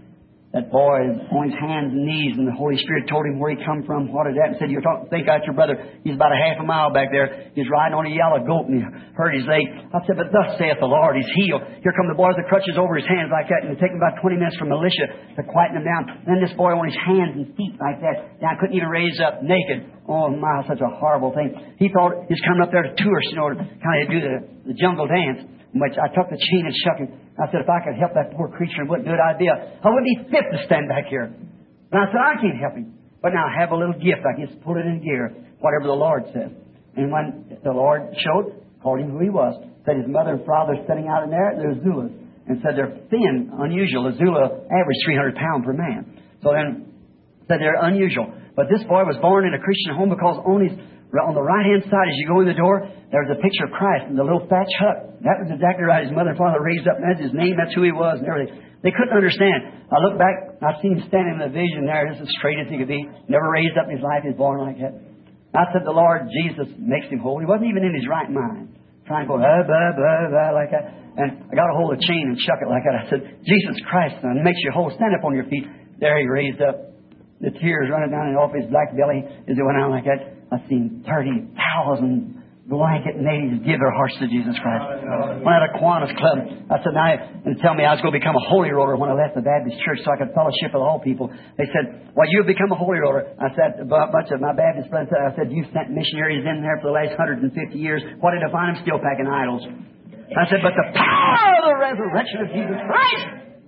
[SPEAKER 1] That boy is on his hands and knees, and the Holy Spirit told him where he come from, what it happened. Said, "You're talking, think out your brother. He's about a half a mile back there. He's riding on a yellow goat, and he hurt his leg." I said, "But thus saith the Lord, He's healed." Here come the boy with the crutches over his hands like that, and it took him about twenty minutes for militia to quieten him down. Then this boy on his hands and feet like that. Now, I couldn't even raise up naked. Oh, my, such a horrible thing. He thought he was coming up there to tour, you know, to kind of do the, the jungle dance. Which I took the chain and shook him. I said, if I could help that poor creature and wouldn't do it, I'd be a, I wouldn't be fit to stand back here. And I said, I can't help him. But now I have a little gift. I can just put it in gear, whatever the Lord says. And when the Lord showed, called him who he was, said his mother and father are sitting out in there, they're Zulus. And said they're thin, unusual. A Zulu average three hundred pounds per man. So then, said they're unusual. But this boy was born in a Christian home because on his on the right-hand side, as you go in the door, there was a picture of Christ in the little thatch hut. That was exactly right. His mother and father raised up, and that's his name, that's who he was, and everything. They couldn't understand. I look back, I've seen him standing in the vision there, just as straight as he could be. Never raised up in his life, he was born like that. I said, the Lord Jesus makes him whole. He wasn't even in his right mind. Trying to go, blah, blah, blah, blah, like that. And I got a hold of the chain and shook it like that. I said, Jesus Christ, son, makes you whole. Stand up on your feet. There he raised up. The tears running down and off his black belly as he went out like that. I've seen thirty thousand blanket natives give their hearts to Jesus Christ. When I had a Kiwanis club, I said, now, and tell me I was going to become a holy roller when I left the Baptist church so I could fellowship with all people. They said, well, you've become a holy roller. I said, a bunch of my Baptist friends said, I said, you've sent missionaries in there for the last one hundred fifty years. What did I find them? Still packing idols. I said, but the power of the resurrection of Jesus Christ.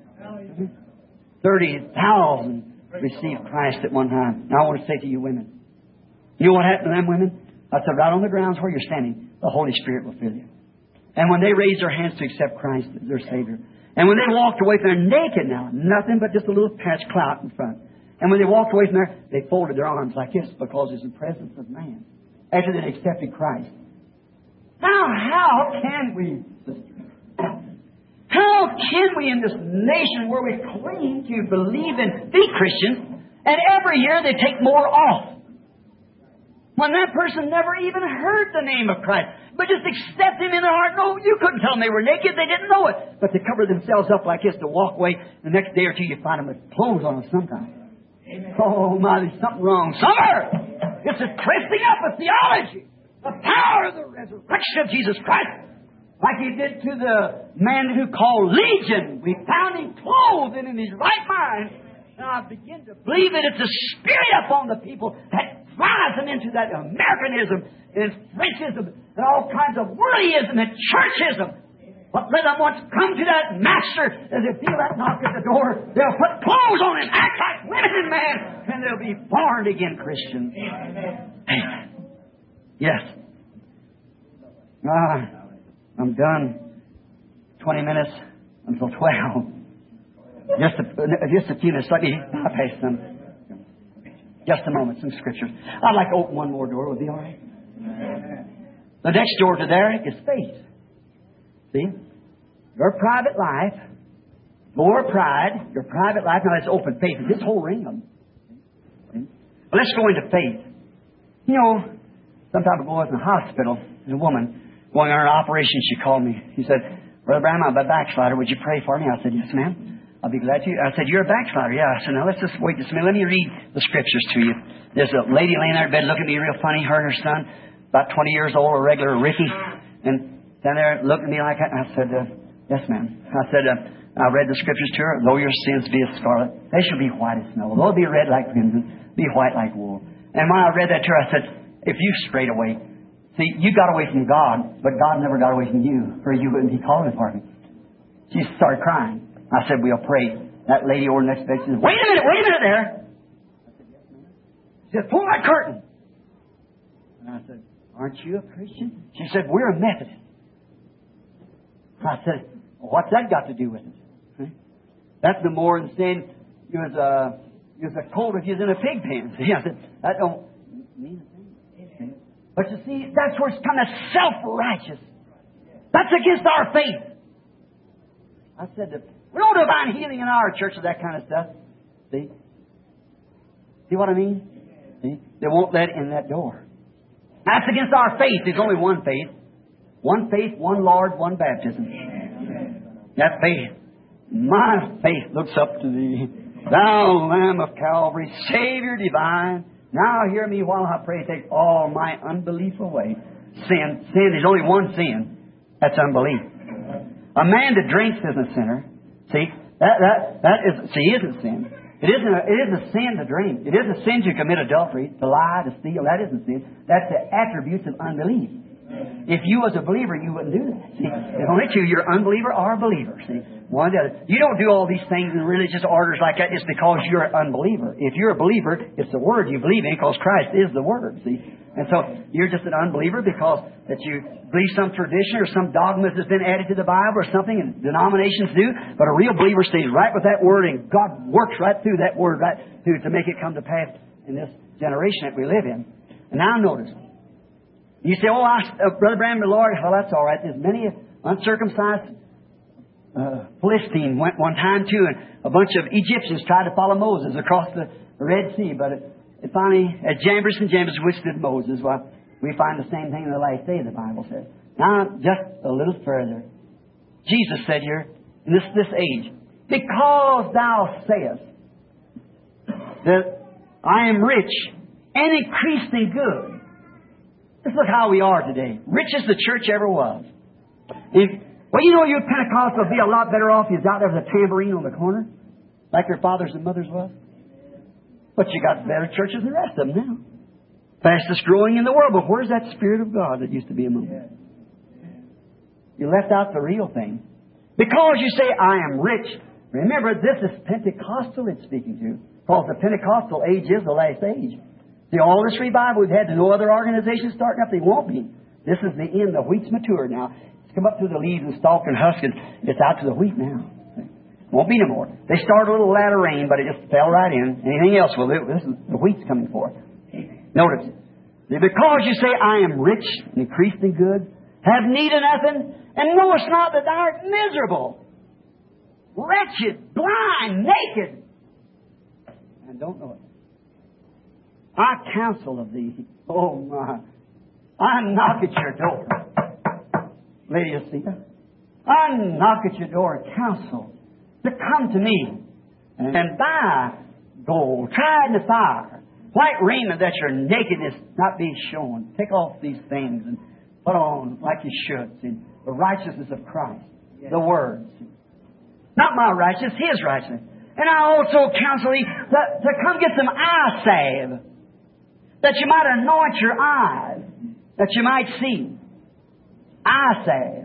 [SPEAKER 1] thirty thousand received Christ at one time. Now I want to say to you women, you know what happened to them women? I said, right on the grounds where you're standing, the Holy Spirit will fill you. And when they raised their hands to accept Christ as their Savior, and when they walked away from there naked now, nothing but just a little patch clout in front. And when they walked away from there, they folded their arms like this because it's the presence of man. After they accepted Christ. Now, how can we, sisters? How can we in this nation where we claim to believe in be Christians, and every year they take more off? When that person never even heard the name of Christ, but just accept Him in their heart. No, you couldn't tell them they were naked. They didn't know it. But they cover themselves up like this to walk away. The next day or two you find them with clothes on them sometimes. Amen. Oh, my, there's something wrong somewhere. It's a twisting up of theology. The power of the resurrection of Jesus Christ. Like He did to the man who called Legion. We found him clothed and in his right mind. Now I begin to believe that it's a spirit upon the people that drives them into that Americanism and Frenchism and all kinds of worldlyism and churchism. But let them once come to that master, as they feel that knock at the door, they'll put clothes on and act like women and men, and they'll be born again Christians. Amen. Amen. Yes. Ah, I'm done. Twenty minutes until twelve. Just a, just a few minutes. Let me pass them. Just a moment, some scriptures. I'd like to open one more door. Would be all right? The next door to there is faith. See? Your private life, more pride, your private life. Now let's open faith. This whole ring of them. See? Well, let's go into faith. You know, some time ago I was in the hospital. There's a woman going on an operation. She called me. She said, Brother Branham, I'm a backslider. Would you pray for me? I said, yes, ma'am. I'll be glad to. I said, you're a backslider. Yeah. I said, now let's just wait just a minute. Let me read the scriptures to you. There's a lady laying there in bed looking at me real funny. Her and her son, about twenty years old, a regular Ricky. And down there looking at me like that. And I said, uh, yes, ma'am. I said, uh, I read the scriptures to her. Though your sins be as scarlet, they shall be white as snow. Though they be red like crimson, be white like wool. And when I read that to her, I said, if you strayed away, see, you got away from God, but God never got away from you, or you wouldn't be calling for me. She started crying. I said, we'll pray. That lady over next to bed says, wait a minute, wait a minute there. I said, yes, ma'am. She said, pull that curtain. And I said, aren't you a Christian? She said, we're a Methodist. I said, well, what's that got to do with it? Huh? That's no more than saying you was a, you was a cold if you was in a pig pen. See, I said, that don't mean a thing. But you see, that's where it's kind of self-righteous. That's against our faith. I said that we don't do divine healing in our church or that kind of stuff. See? See what I mean? See? They won't let in that door. That's against our faith. There's only one faith. One faith, one Lord, one baptism. That faith. My faith looks up to Thee. Thou Lamb of Calvary, Savior divine, now hear me while I pray, take all my unbelief away. Sin, sin, there's only one sin. That's unbelief. A man that drinks isn't a sinner. See, that, that, that is, see, isn't sin. It isn't a, it isn't a sin to drink. It isn't a sin to commit adultery, to lie, to steal. That isn't sin. That's the attributes of unbelief. If you was a believer, you wouldn't do that. See, it's only two. You're an unbeliever or a believer. See, one or the other. You don't do all these things in religious orders like that. It's because you're an unbeliever. If you're a believer, it's the Word you believe in, because Christ is the Word. See, and so you're just an unbeliever because that you believe some tradition or some dogma that's been added to the Bible or something, and denominations do. But a real believer stays right with that Word, and God works right through that Word, right through to make it come to pass in this generation that we live in. And now notice. You say, oh, I, uh, Brother Branham, the Lord, well, that's all right. There's many uncircumcised uh, Philistine went one time, too, and a bunch of Egyptians tried to follow Moses across the Red Sea. But it, it finally, at Jambres and Jambres, withstood Moses. Well, we find the same thing in the last day, the Bible says. Now, just a little further. Jesus said here, in this, this age, because thou sayest that I am rich and increased in good. Let's look how we are today. Richest the church ever was. If, well, you know, your Pentecostal would be a lot better off if you was out there with a tambourine on the corner, like your fathers and mothers was. But you got better churches than the rest of them now. Fastest growing in the world. But where's that Spirit of God that used to be among them? You left out the real thing. Because you say, I am rich. Remember, this is Pentecostal it's speaking to. Because the Pentecostal age is the last age. See, all this revival we've had, no other organizations starting up, they won't be. This is the end. The wheat's mature now. It's come up through the leaves and stalk and husk, and it's out to the wheat now. Won't be no more. They started a little latter rain, but it just fell right in. Anything else will do. This is the wheat's coming forth. Notice, because you say, I am rich and increased in good, have need of nothing, and knowest not that thou art miserable, wretched, blind, naked, and don't know it. I counsel of thee. Oh, my. I knock at your door. Laodicea. I knock at your door and counsel to come to me and buy gold, tried in the fire, white raiment that your nakedness not be shown. Take off these things and put on like you should. See, the righteousness of Christ. The words. Not my righteousness, His righteousness. And I also counsel thee to, to come get some eye salve, that you might anoint your eyes, that you might see. Eye salve.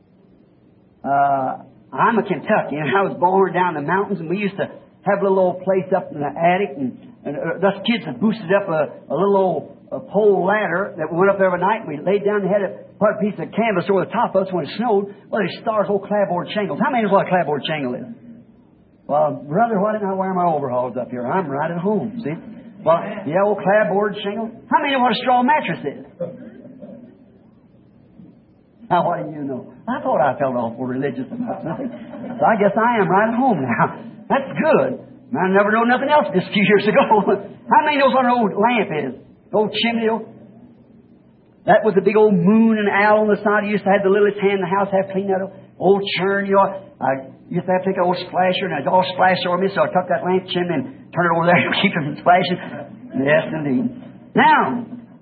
[SPEAKER 1] Uh, I'm a Kentuckian. I was born down in the mountains, and we used to have a little old place up in the attic, and, and uh, us kids had boosted up a, a little old a pole ladder that we went up there every night, and we laid down and had a part piece of canvas over the top of us when it snowed. Well, there's stars, old clapboard shingles. How many knows what a clapboard shingle is? Well, brother, why didn't I wear my overalls up here? I'm right at home, see? Well, yeah, old clapboard shingle. How many know what a straw mattress is? Now, what do you know? I thought I felt awful religious about something. So I guess I am right at home now. That's good. I never know nothing else just a few years ago. How many knows what an old lamp is? An old chimney? That was the big old moon and owl on the side. I used to have the littlest hand in the house, have clean that old churn. You know, I used to have to take an old splasher, and it all splashed over me, so I took that lamp chimney and turned it over there to keep it from splashing. Yes, indeed. Now,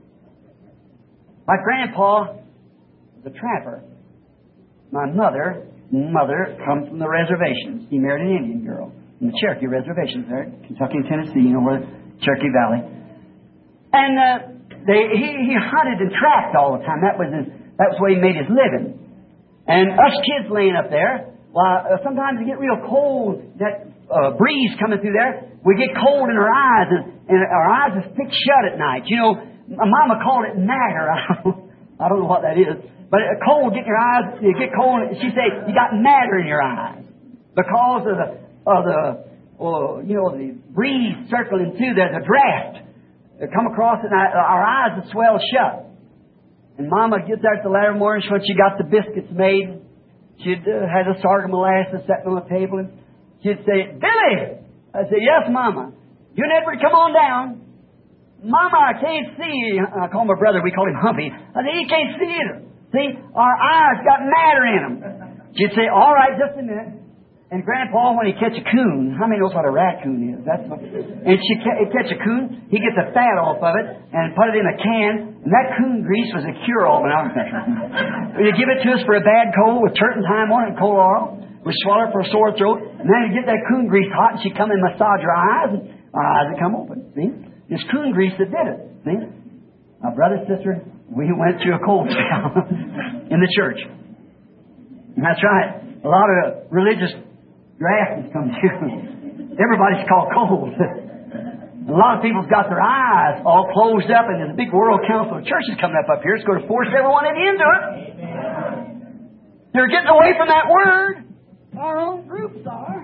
[SPEAKER 1] my grandpa was a trapper. My mother, mother comes from the reservations. He married an Indian girl from the Cherokee reservations there, Kentucky and Tennessee, you know, where the Cherokee Valley. And uh, they, he, he hunted and trapped all the time. That was his, that was where he made his living. And us kids laying up there, well, uh, sometimes it get real cold. That uh, breeze coming through there, we get cold in our eyes, and, and our eyes is fixed shut at night. You know, my mama called it matter. I don't, I don't know what that is. But uh, cold, get your eyes, you get cold. She said you got matter in your eyes because of the of the well, you know, the breeze circling through there, the draft. They come across it, and I, our eyes would swell shut. And Mama gets out the latter morning when she got the biscuits made. She'd uh, had a sorghum molasses sitting on the table, and she'd say, "Billy!" I'd say, "Yes, Mama." "You never come on down." "Mama, I can't see." I call my brother, we call him Humpy. I said, "He can't see either. See, our eyes got matter in them." She'd say, "All right, just a minute." And Grandpa, when he catch a coon, how many knows what a raccoon is? That's what, and she ca- he catch a coon, he get the fat off of it and put it in a can, and that coon grease was a cure-all in our country. You give it to us for a bad cold with turpentine on it and coal oil. We swallow it for a sore throat, and then you get that coon grease hot, and she'd come and massage her eyes, and our eyes would come open. See? It's coon grease that did it. See? My brother, sister, we went through a cold spell in the church. And that's right. A lot of religious drafts come to. Everybody's called cold. A lot of people's got their eyes all closed up, and there's a big World Council of Churches coming up up here. It's going to force everyone into it. They're getting away from that word. Our own groups are.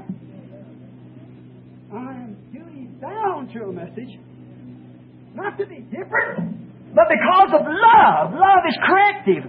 [SPEAKER 1] I am duty bound to a message, not to be different, but because of love. Love is corrective.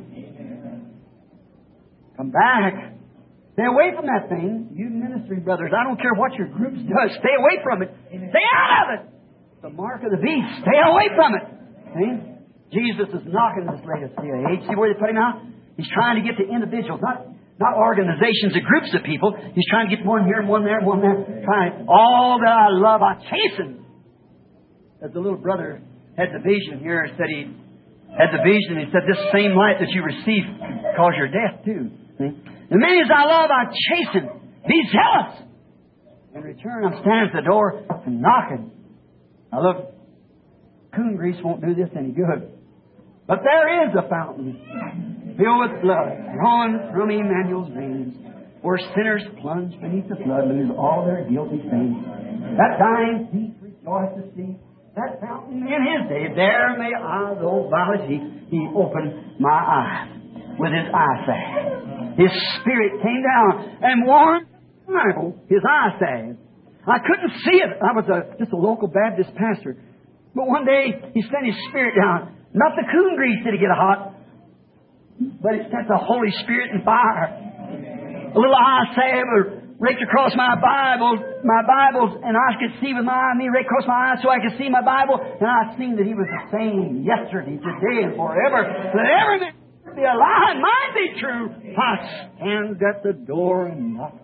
[SPEAKER 1] Come back. Stay away from that thing. You ministry brothers, I don't care what your groups does. Stay away from it. Stay out of it. The mark of the beast. Stay away from it. See? Jesus is knocking this latest age. See where they put him out? He's trying to get to individuals, not not organizations or groups of people. He's trying to get one here and one there and one there. Trying all that I love, I chasten. As the little brother had the vision here, said he had the vision. He said, this same light that you receive cause your death too. See? The many as I love, I chasten. Be zealous. In return, I'm standing at the door and knocking. Now look, coon grease won't do this any good. But there is a fountain filled with blood, drawn from Emmanuel's veins, where sinners plunge beneath the flood, lose all their guilty stains. That dying thief rejoice to see that fountain in his day. There may I, though vile as he, he opened my eyes with his eyesight. His Spirit came down and warmed the Bible, his eyesight. I couldn't see it. I was a, just a local Baptist pastor. But one day, He sent His Spirit down. Not the coon grease did it get hot, but it sent the Holy Spirit and fire. A little eyesight raked across my Bible, my Bibles, and I could see with my eye, me raked across my eyes so I could see my Bible, and I seen that He was the same yesterday, today, and forever. Let every man be a lie and mine be true. I stand at the door and knock.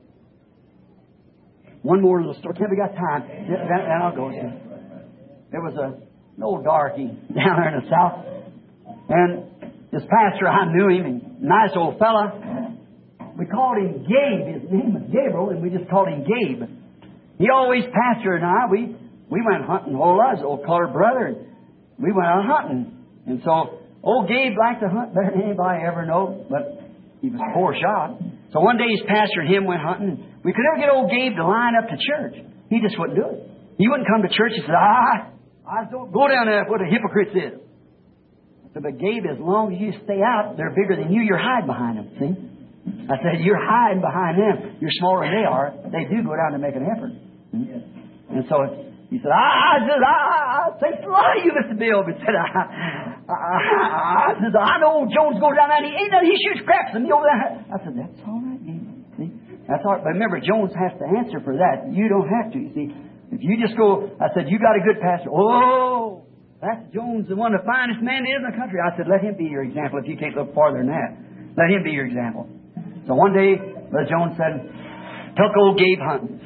[SPEAKER 1] One more little story. Can't we got time? Then, then I'll go. There was a, an old darky down there in the south, and this pastor, I knew him, and nice old fella. We called him Gabe. His name was Gabriel, and we just called him Gabe. He always, pastor and I, we we went hunting. Old us, old colored brother, and we went out hunting. And so old Gabe liked to hunt better than anybody ever know, but he was a poor shot. So one day his pastor and him went hunting. We could never get old Gabe to line up to church. He just wouldn't do it. He wouldn't come to church. He said, ah, I don't go down there where the hypocrites is. I said, but Gabe, as long as you stay out, they're bigger than you. You're hiding behind them, see? I said, you're hiding behind them. You're smaller than they are. They do go down and make an effort. And so he said, I, I said, I, I thanks a lot of you, Mister Bill. But said, I, I, I, I, said, I know Jones goes down there and he ain't nothing. He shoots craps and me over there. I said, that's all right, Gabe. See? That's all right. But remember, Jones has to answer for that. You don't have to, you see. If you just go, I said, you got a good pastor. Oh, that's Jones, the one, the finest man there is in the country. I said, let him be your example if you can't look farther than that. Let him be your example. So one day, Brother Jones said, took old Gabe hunting.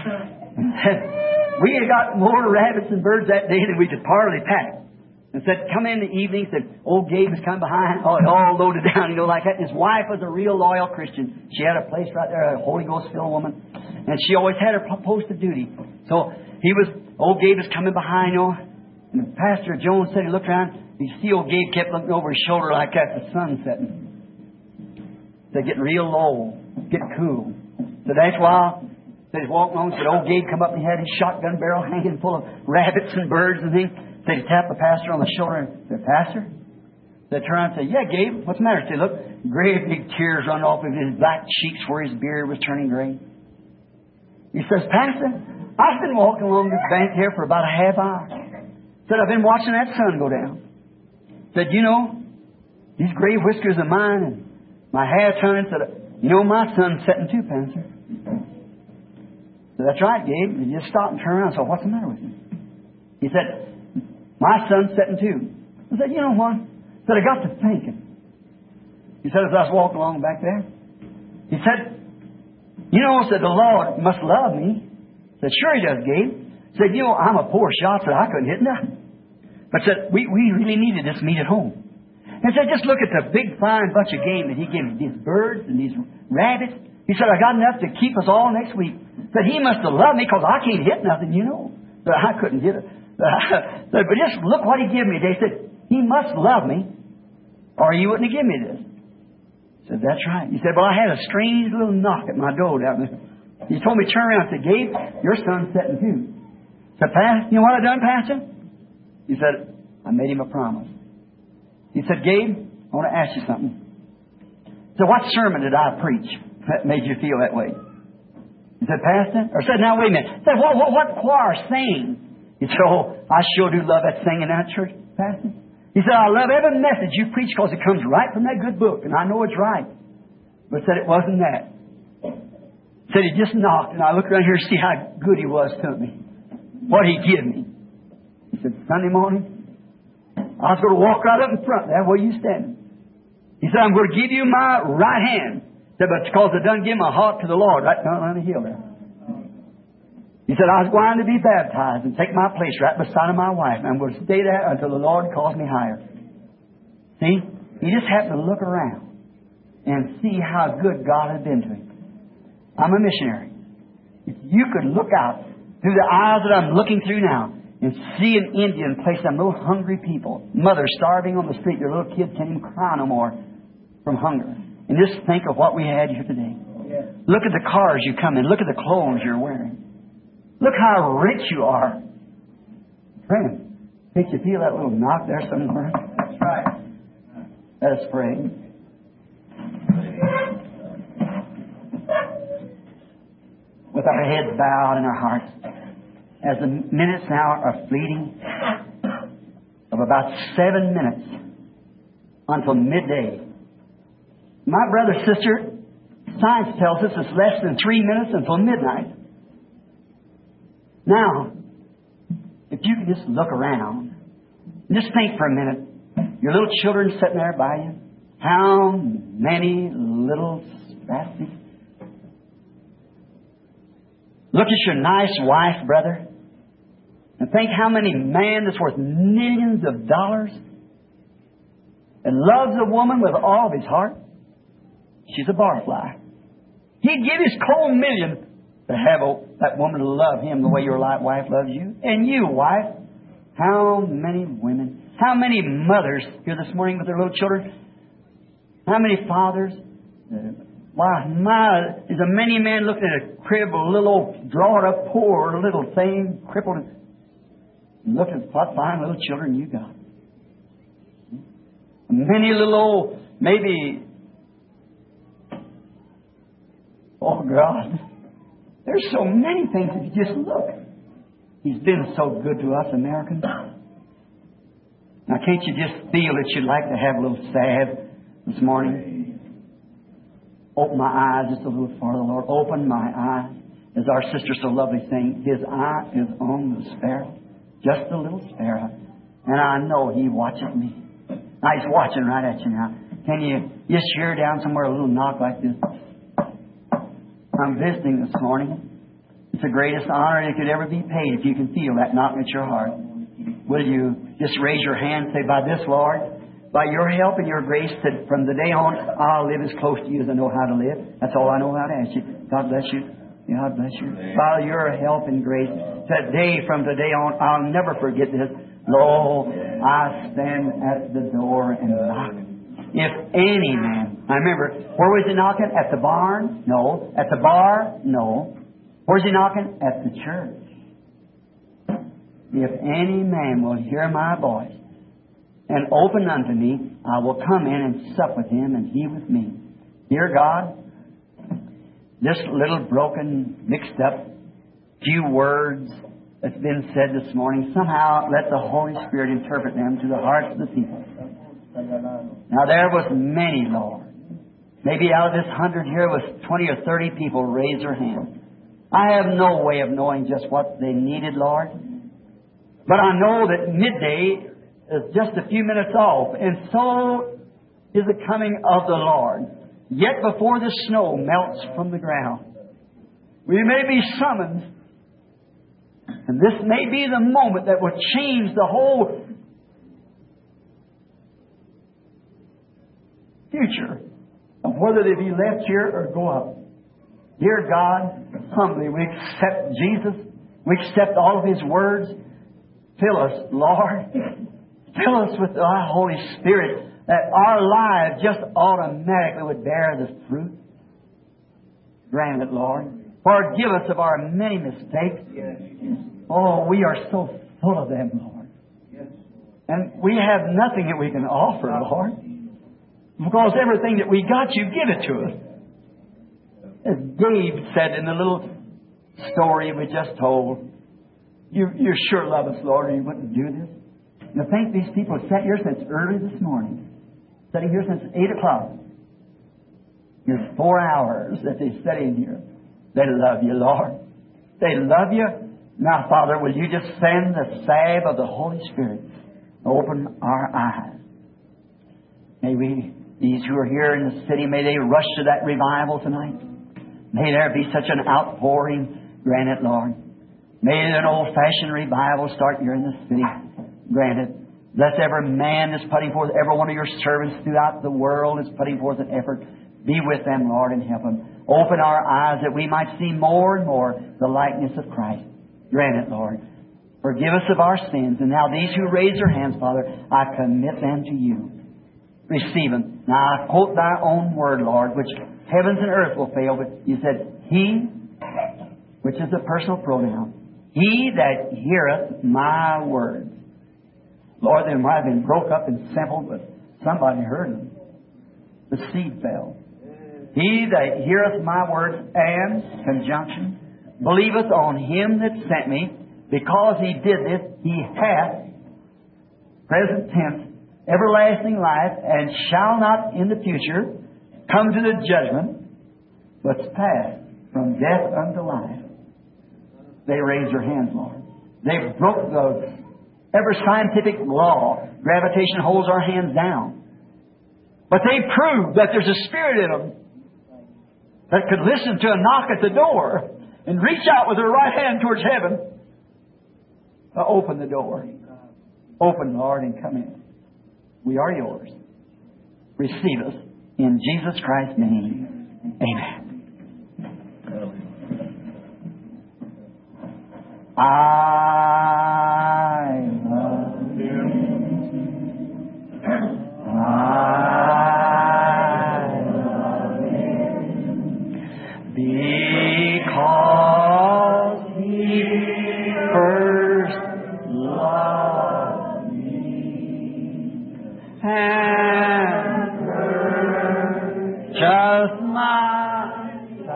[SPEAKER 1] We had got more rabbits and birds that day than we could partly pack. And said, come in the evening, said, old Gabe was coming behind, all, all loaded down, you know, like that. And his wife was a real loyal Christian. She had a place right there, a Holy Ghost filled woman. And she always had her post of duty. So he was, old Gabe was coming behind, you know. And Pastor Jones said, he looked around, you see old Gabe kept looking over his shoulder like that, the sun setting. They're getting real low, getting cool. So that's why they walked along. Said, old Gabe come up and he had his shotgun barrel hanging full of rabbits and birds and things. Said he tapped the pastor on the shoulder and said, Pastor? They turned around and said, yeah, Gabe, what's the matter? Said, look, great big tears run off of his black cheeks where his beard was turning gray. He says, Pastor, I've been walking along this bank here for about a half hour. Said, I've been watching that sun go down. Said, you know, these gray whiskers of mine and my hair turning, said, you know, my sun's setting too, Pastor. Said, that's right, Gabe. He just stopped and turned around and said, what's the matter with you? He said, my sun's setting too. I said, you know what? He said, I got to thinking. He said, as I was walking along back there, he said, You know, said, the Lord must love me. Said, sure He does, Gabe. Said, you know, I'm a poor shot, said I couldn't hit nothing. But said, we, we really needed this meat at home. And said, just look at the big, fine bunch of game that He gave me. These birds and these rabbits. He said, I got enough to keep us all next week. Said, He must have loved me because I can't hit nothing, you know. But I couldn't hit it. But just look what He gave me. They said, He must love me or He wouldn't have given me this. I said, that's right. He said, well, I had a strange little knock at my door down there. He told me, turn around and said, Gabe, your son's setting too. I said, Pastor, you know what I done, Pastor? He said, I made him a promise. He said, Gabe, I want to ask you something. So what sermon did I preach that made you feel that way? He said, Pastor? Or said, now wait a minute. He said, what, what, what choir sang? He said, oh, I sure do love that singing in that church, Pastor. He said, I love every message you preach because it comes right from that good book, and I know it's right. But said it wasn't that. Said He just knocked, and I looked around here to see how good He was to me. What He give me. He said, Sunday morning, I was going to walk right up in front there where you standing. He said, I'm going to give you my right hand. He said, but because I done give my heart to the Lord right down on the hill there. He said, I was going to be baptized and take my place right beside of my wife. And I'm going to stay there until the Lord calls me higher. See? He just happened to look around and see how good God had been to him. I'm a missionary. If you could look out through the eyes that I'm looking through now and see an Indian place some little hungry people, mothers starving on the street, their little kids can't even cry no more from hunger. And just think of what we had here today. Look at the cars you come in. Look at the clothes you're wearing. Look how rich you are. Friend, can't you feel that little knock there somewhere? That's right. Let us pray. With our heads bowed and our hearts, as the minutes now are fleeting, of about seven minutes until midday. My brother, sister, science tells us it's less than three minutes until midnight. Now, if you can just look around, and just think for a minute, your little children sitting there by you, how many little spastic. Look at your nice wife, brother, and think how many man that's worth millions of dollars and loves a woman with all of his heart. She's a barfly. He'd give his cold million to have a, that woman to love him the way your wife loves you. And you, wife, how many women, how many mothers here this morning with their little children? How many fathers? Why, my, is a many man looking at a crib, a little old, drawn up, poor little thing, crippled. And look at what fine little children you got. Many little old, maybe, oh God, there's so many things if you just look. He's been so good to us Americans. Now can't you just feel that you'd like to have a little salve this morning? Open my eyes just a little farther, Lord. Open my eyes. As our sister so lovely sang, His eye is on the sparrow. Just a little sparrow. And I know He watches me. Now He's watching right at you now. Can you just hear down somewhere a little knock like this? I'm visiting this morning. It's the greatest honor that could ever be paid if you can feel that knock at your heart. Will you just raise your hand and say, by this, Lord, by your help and your grace, that from the day on, I'll live as close to you as I know how to live. That's all I know how to ask you. God bless you. God bless you. By your help and grace, today, from today on, I'll never forget this. Lo, I stand at the door and knock. If any man, I remember, where was he knocking? At the barn? No. At the bar? No. Where's he knocking? At the church. If any man will hear my voice and open unto me, I will come in and sup with him and he with me. Dear God, this little broken, mixed up few words that's been said this morning, somehow let the Holy Spirit interpret them to the hearts of the people. Now there was many, Lord. Maybe out of this hundred here was twenty or thirty people raise their hands. I have no way of knowing just what they needed, Lord. But I know that midday is just a few minutes off, and so is the coming of the Lord. Yet before the snow melts from the ground, We may be summoned. And this may be the moment that will change the whole future of whether they be left here or go up. Dear God, humbly we accept Jesus. We accept all of His words. Fill us, Lord. Fill us with Thy Holy Spirit, that our lives just automatically would bear the fruit. Grant it, Lord. Forgive us of our many mistakes. Oh, we are so full of them, Lord. And we have nothing that we can offer, Lord. Because everything that we got, You give it to us. As Gabe said in the little story we just told, You, you sure love us, Lord, or You wouldn't do this. And I think these people have sat here since early this morning. Sitting here since eight o'clock. Here's four hours that they sat in here. They love You, Lord. They love You. Now, Father, will You just send the salve of the Holy Spirit to open our eyes. May we, these who are here in the city, may they rush to that revival tonight. May there be such an outpouring. Grant it, Lord. May an old-fashioned revival start here in the city. Grant it. Bless every man that's putting forth, every one of Your servants throughout the world is putting forth an effort. Be with them, Lord, and help them. Open our eyes that we might see more and more the likeness of Christ. Grant it, Lord. Forgive us of our sins. And now these who raise their hands, Father, I commit them to You. Receive them. Now I quote Thy own word, Lord, which heavens and earth will fail, but You said, He, which is a personal pronoun, He that heareth My words. Lord, they might have been broke up and sampled, but somebody heard them. The seed fell. He that heareth My words and, conjunction, believeth on Him that sent Me, because he did this, he hath, present tense, everlasting life, and shall not in the future come to the judgment, but pass from death unto life. They raised their hands, Lord. They broke the every scientific law. Gravitation holds our hands down. But they proved that there's a spirit in them that could listen to a knock at the door and reach out with their right hand towards heaven to open the door. Open, Lord, and come in. We are Yours. Receive us in Jesus Christ's name. Amen. I love You. I love Him because He first loved me and purchased my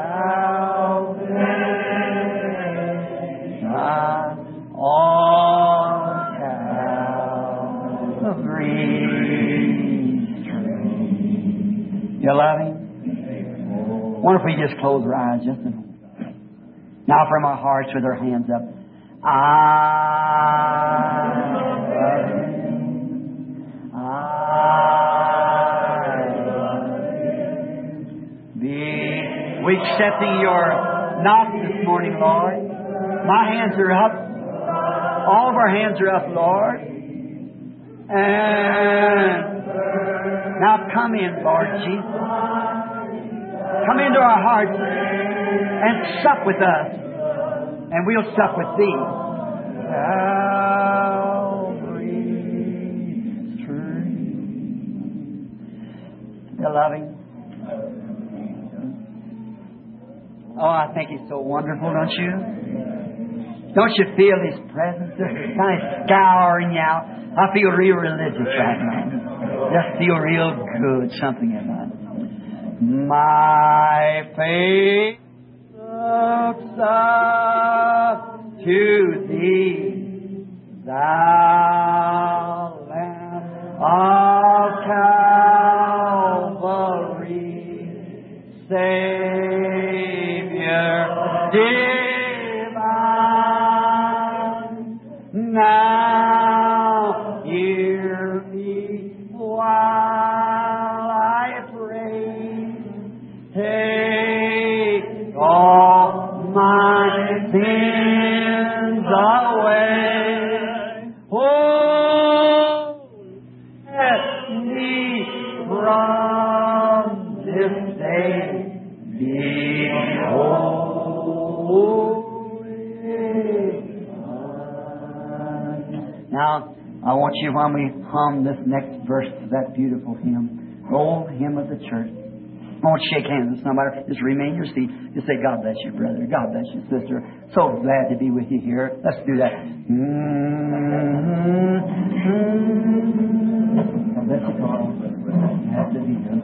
[SPEAKER 1] salvation on Calvary's tree. You love Him? I wonder if we just close our eyes just a moment. Now from our hearts with our hands up. I love Him. I love Him. Be we accepting Your knock this morning, Lord. My hands are up. All of our hands are up, Lord. And now come in, Lord Jesus. Come into our hearts and sup with us. And we'll sup with Thee. Calvary's tree. You love Him? Oh, I think He's so wonderful, don't you? Don't you feel His presence just kind of scouring you out? I feel real religious right now. Just feel real good, something about it. My faith looks up to Thee, Thou Lamb of Calvary, Savior divine. Now hear me while I pray. Take all my away. Oh, let me from this day be holy. Now, I want you, when we hum this next verse of that beautiful hymn, old hymn of the church, I want you to shake hands with somebody. Just remain in your seat. Just say, God bless you, brother. God bless you, sister. So glad to be with you here. Let's do that. Mm-hmm. God bless you, Carl. Has to be good.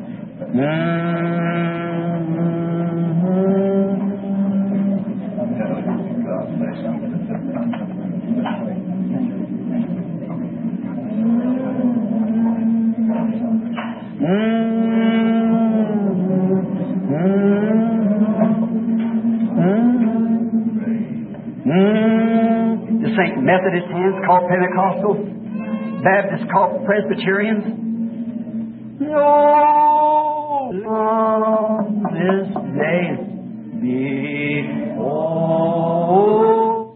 [SPEAKER 1] The Saint Methodist hands called Pentecostals, Baptists called Presbyterians. No, on this day behold.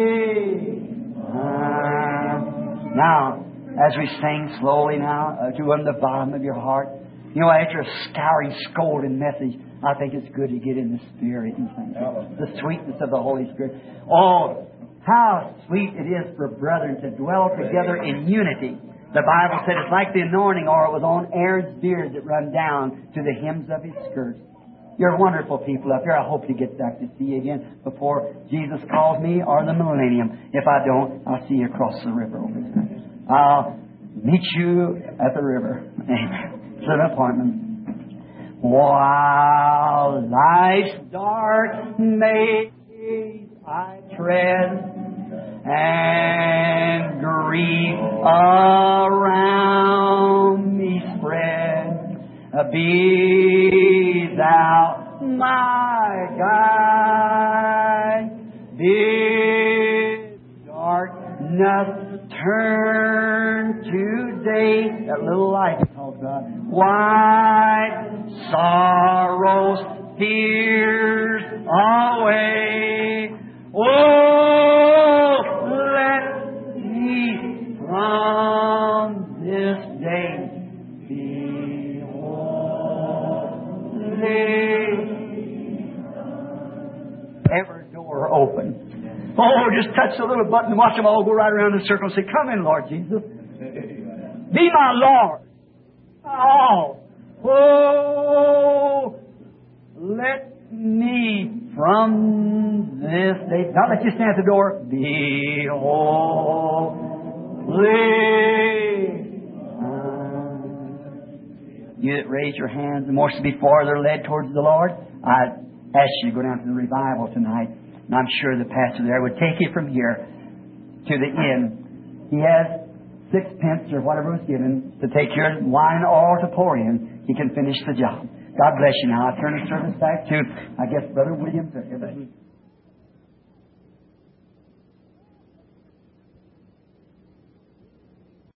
[SPEAKER 1] Now, as we sing slowly now, uh, to on the bottom of your heart, you know, after a scouring, scolding message, I think it's good to get in the Spirit and sing. The sweetness of the Holy Spirit. Oh, how sweet it is for brethren to dwell together in unity. The Bible said it's like the anointing oil was on Aaron's beard that run down to the hems of his skirts. You're wonderful people up here. I hope to get back to see you again before Jesus calls me or the millennium. If I don't, I'll see you across the river over there. I'll meet you at the river. Amen. It's an appointment. While life's dark maze I tread, and grief around me spread, be Thou my guide. Bid darkness turn to day. That little light called God. White sorrows, fears away. Oh, let me from this day be holy. Every door open. Oh, just touch the little button and watch them all go right around in a circle and say, come in, Lord Jesus. Be my Lord. Oh, oh, let me from this day. Now let you stand at the door. Be holy. You that raise your hands and wants to be farther led towards the Lord, I ask you to go down to the revival tonight. And I'm sure the pastor there would take you from here to the inn. He has sixpence or whatever was given to take your wine or to pour in. He can finish the job. God bless you now. I turn the service back to, I guess, Brother Williams.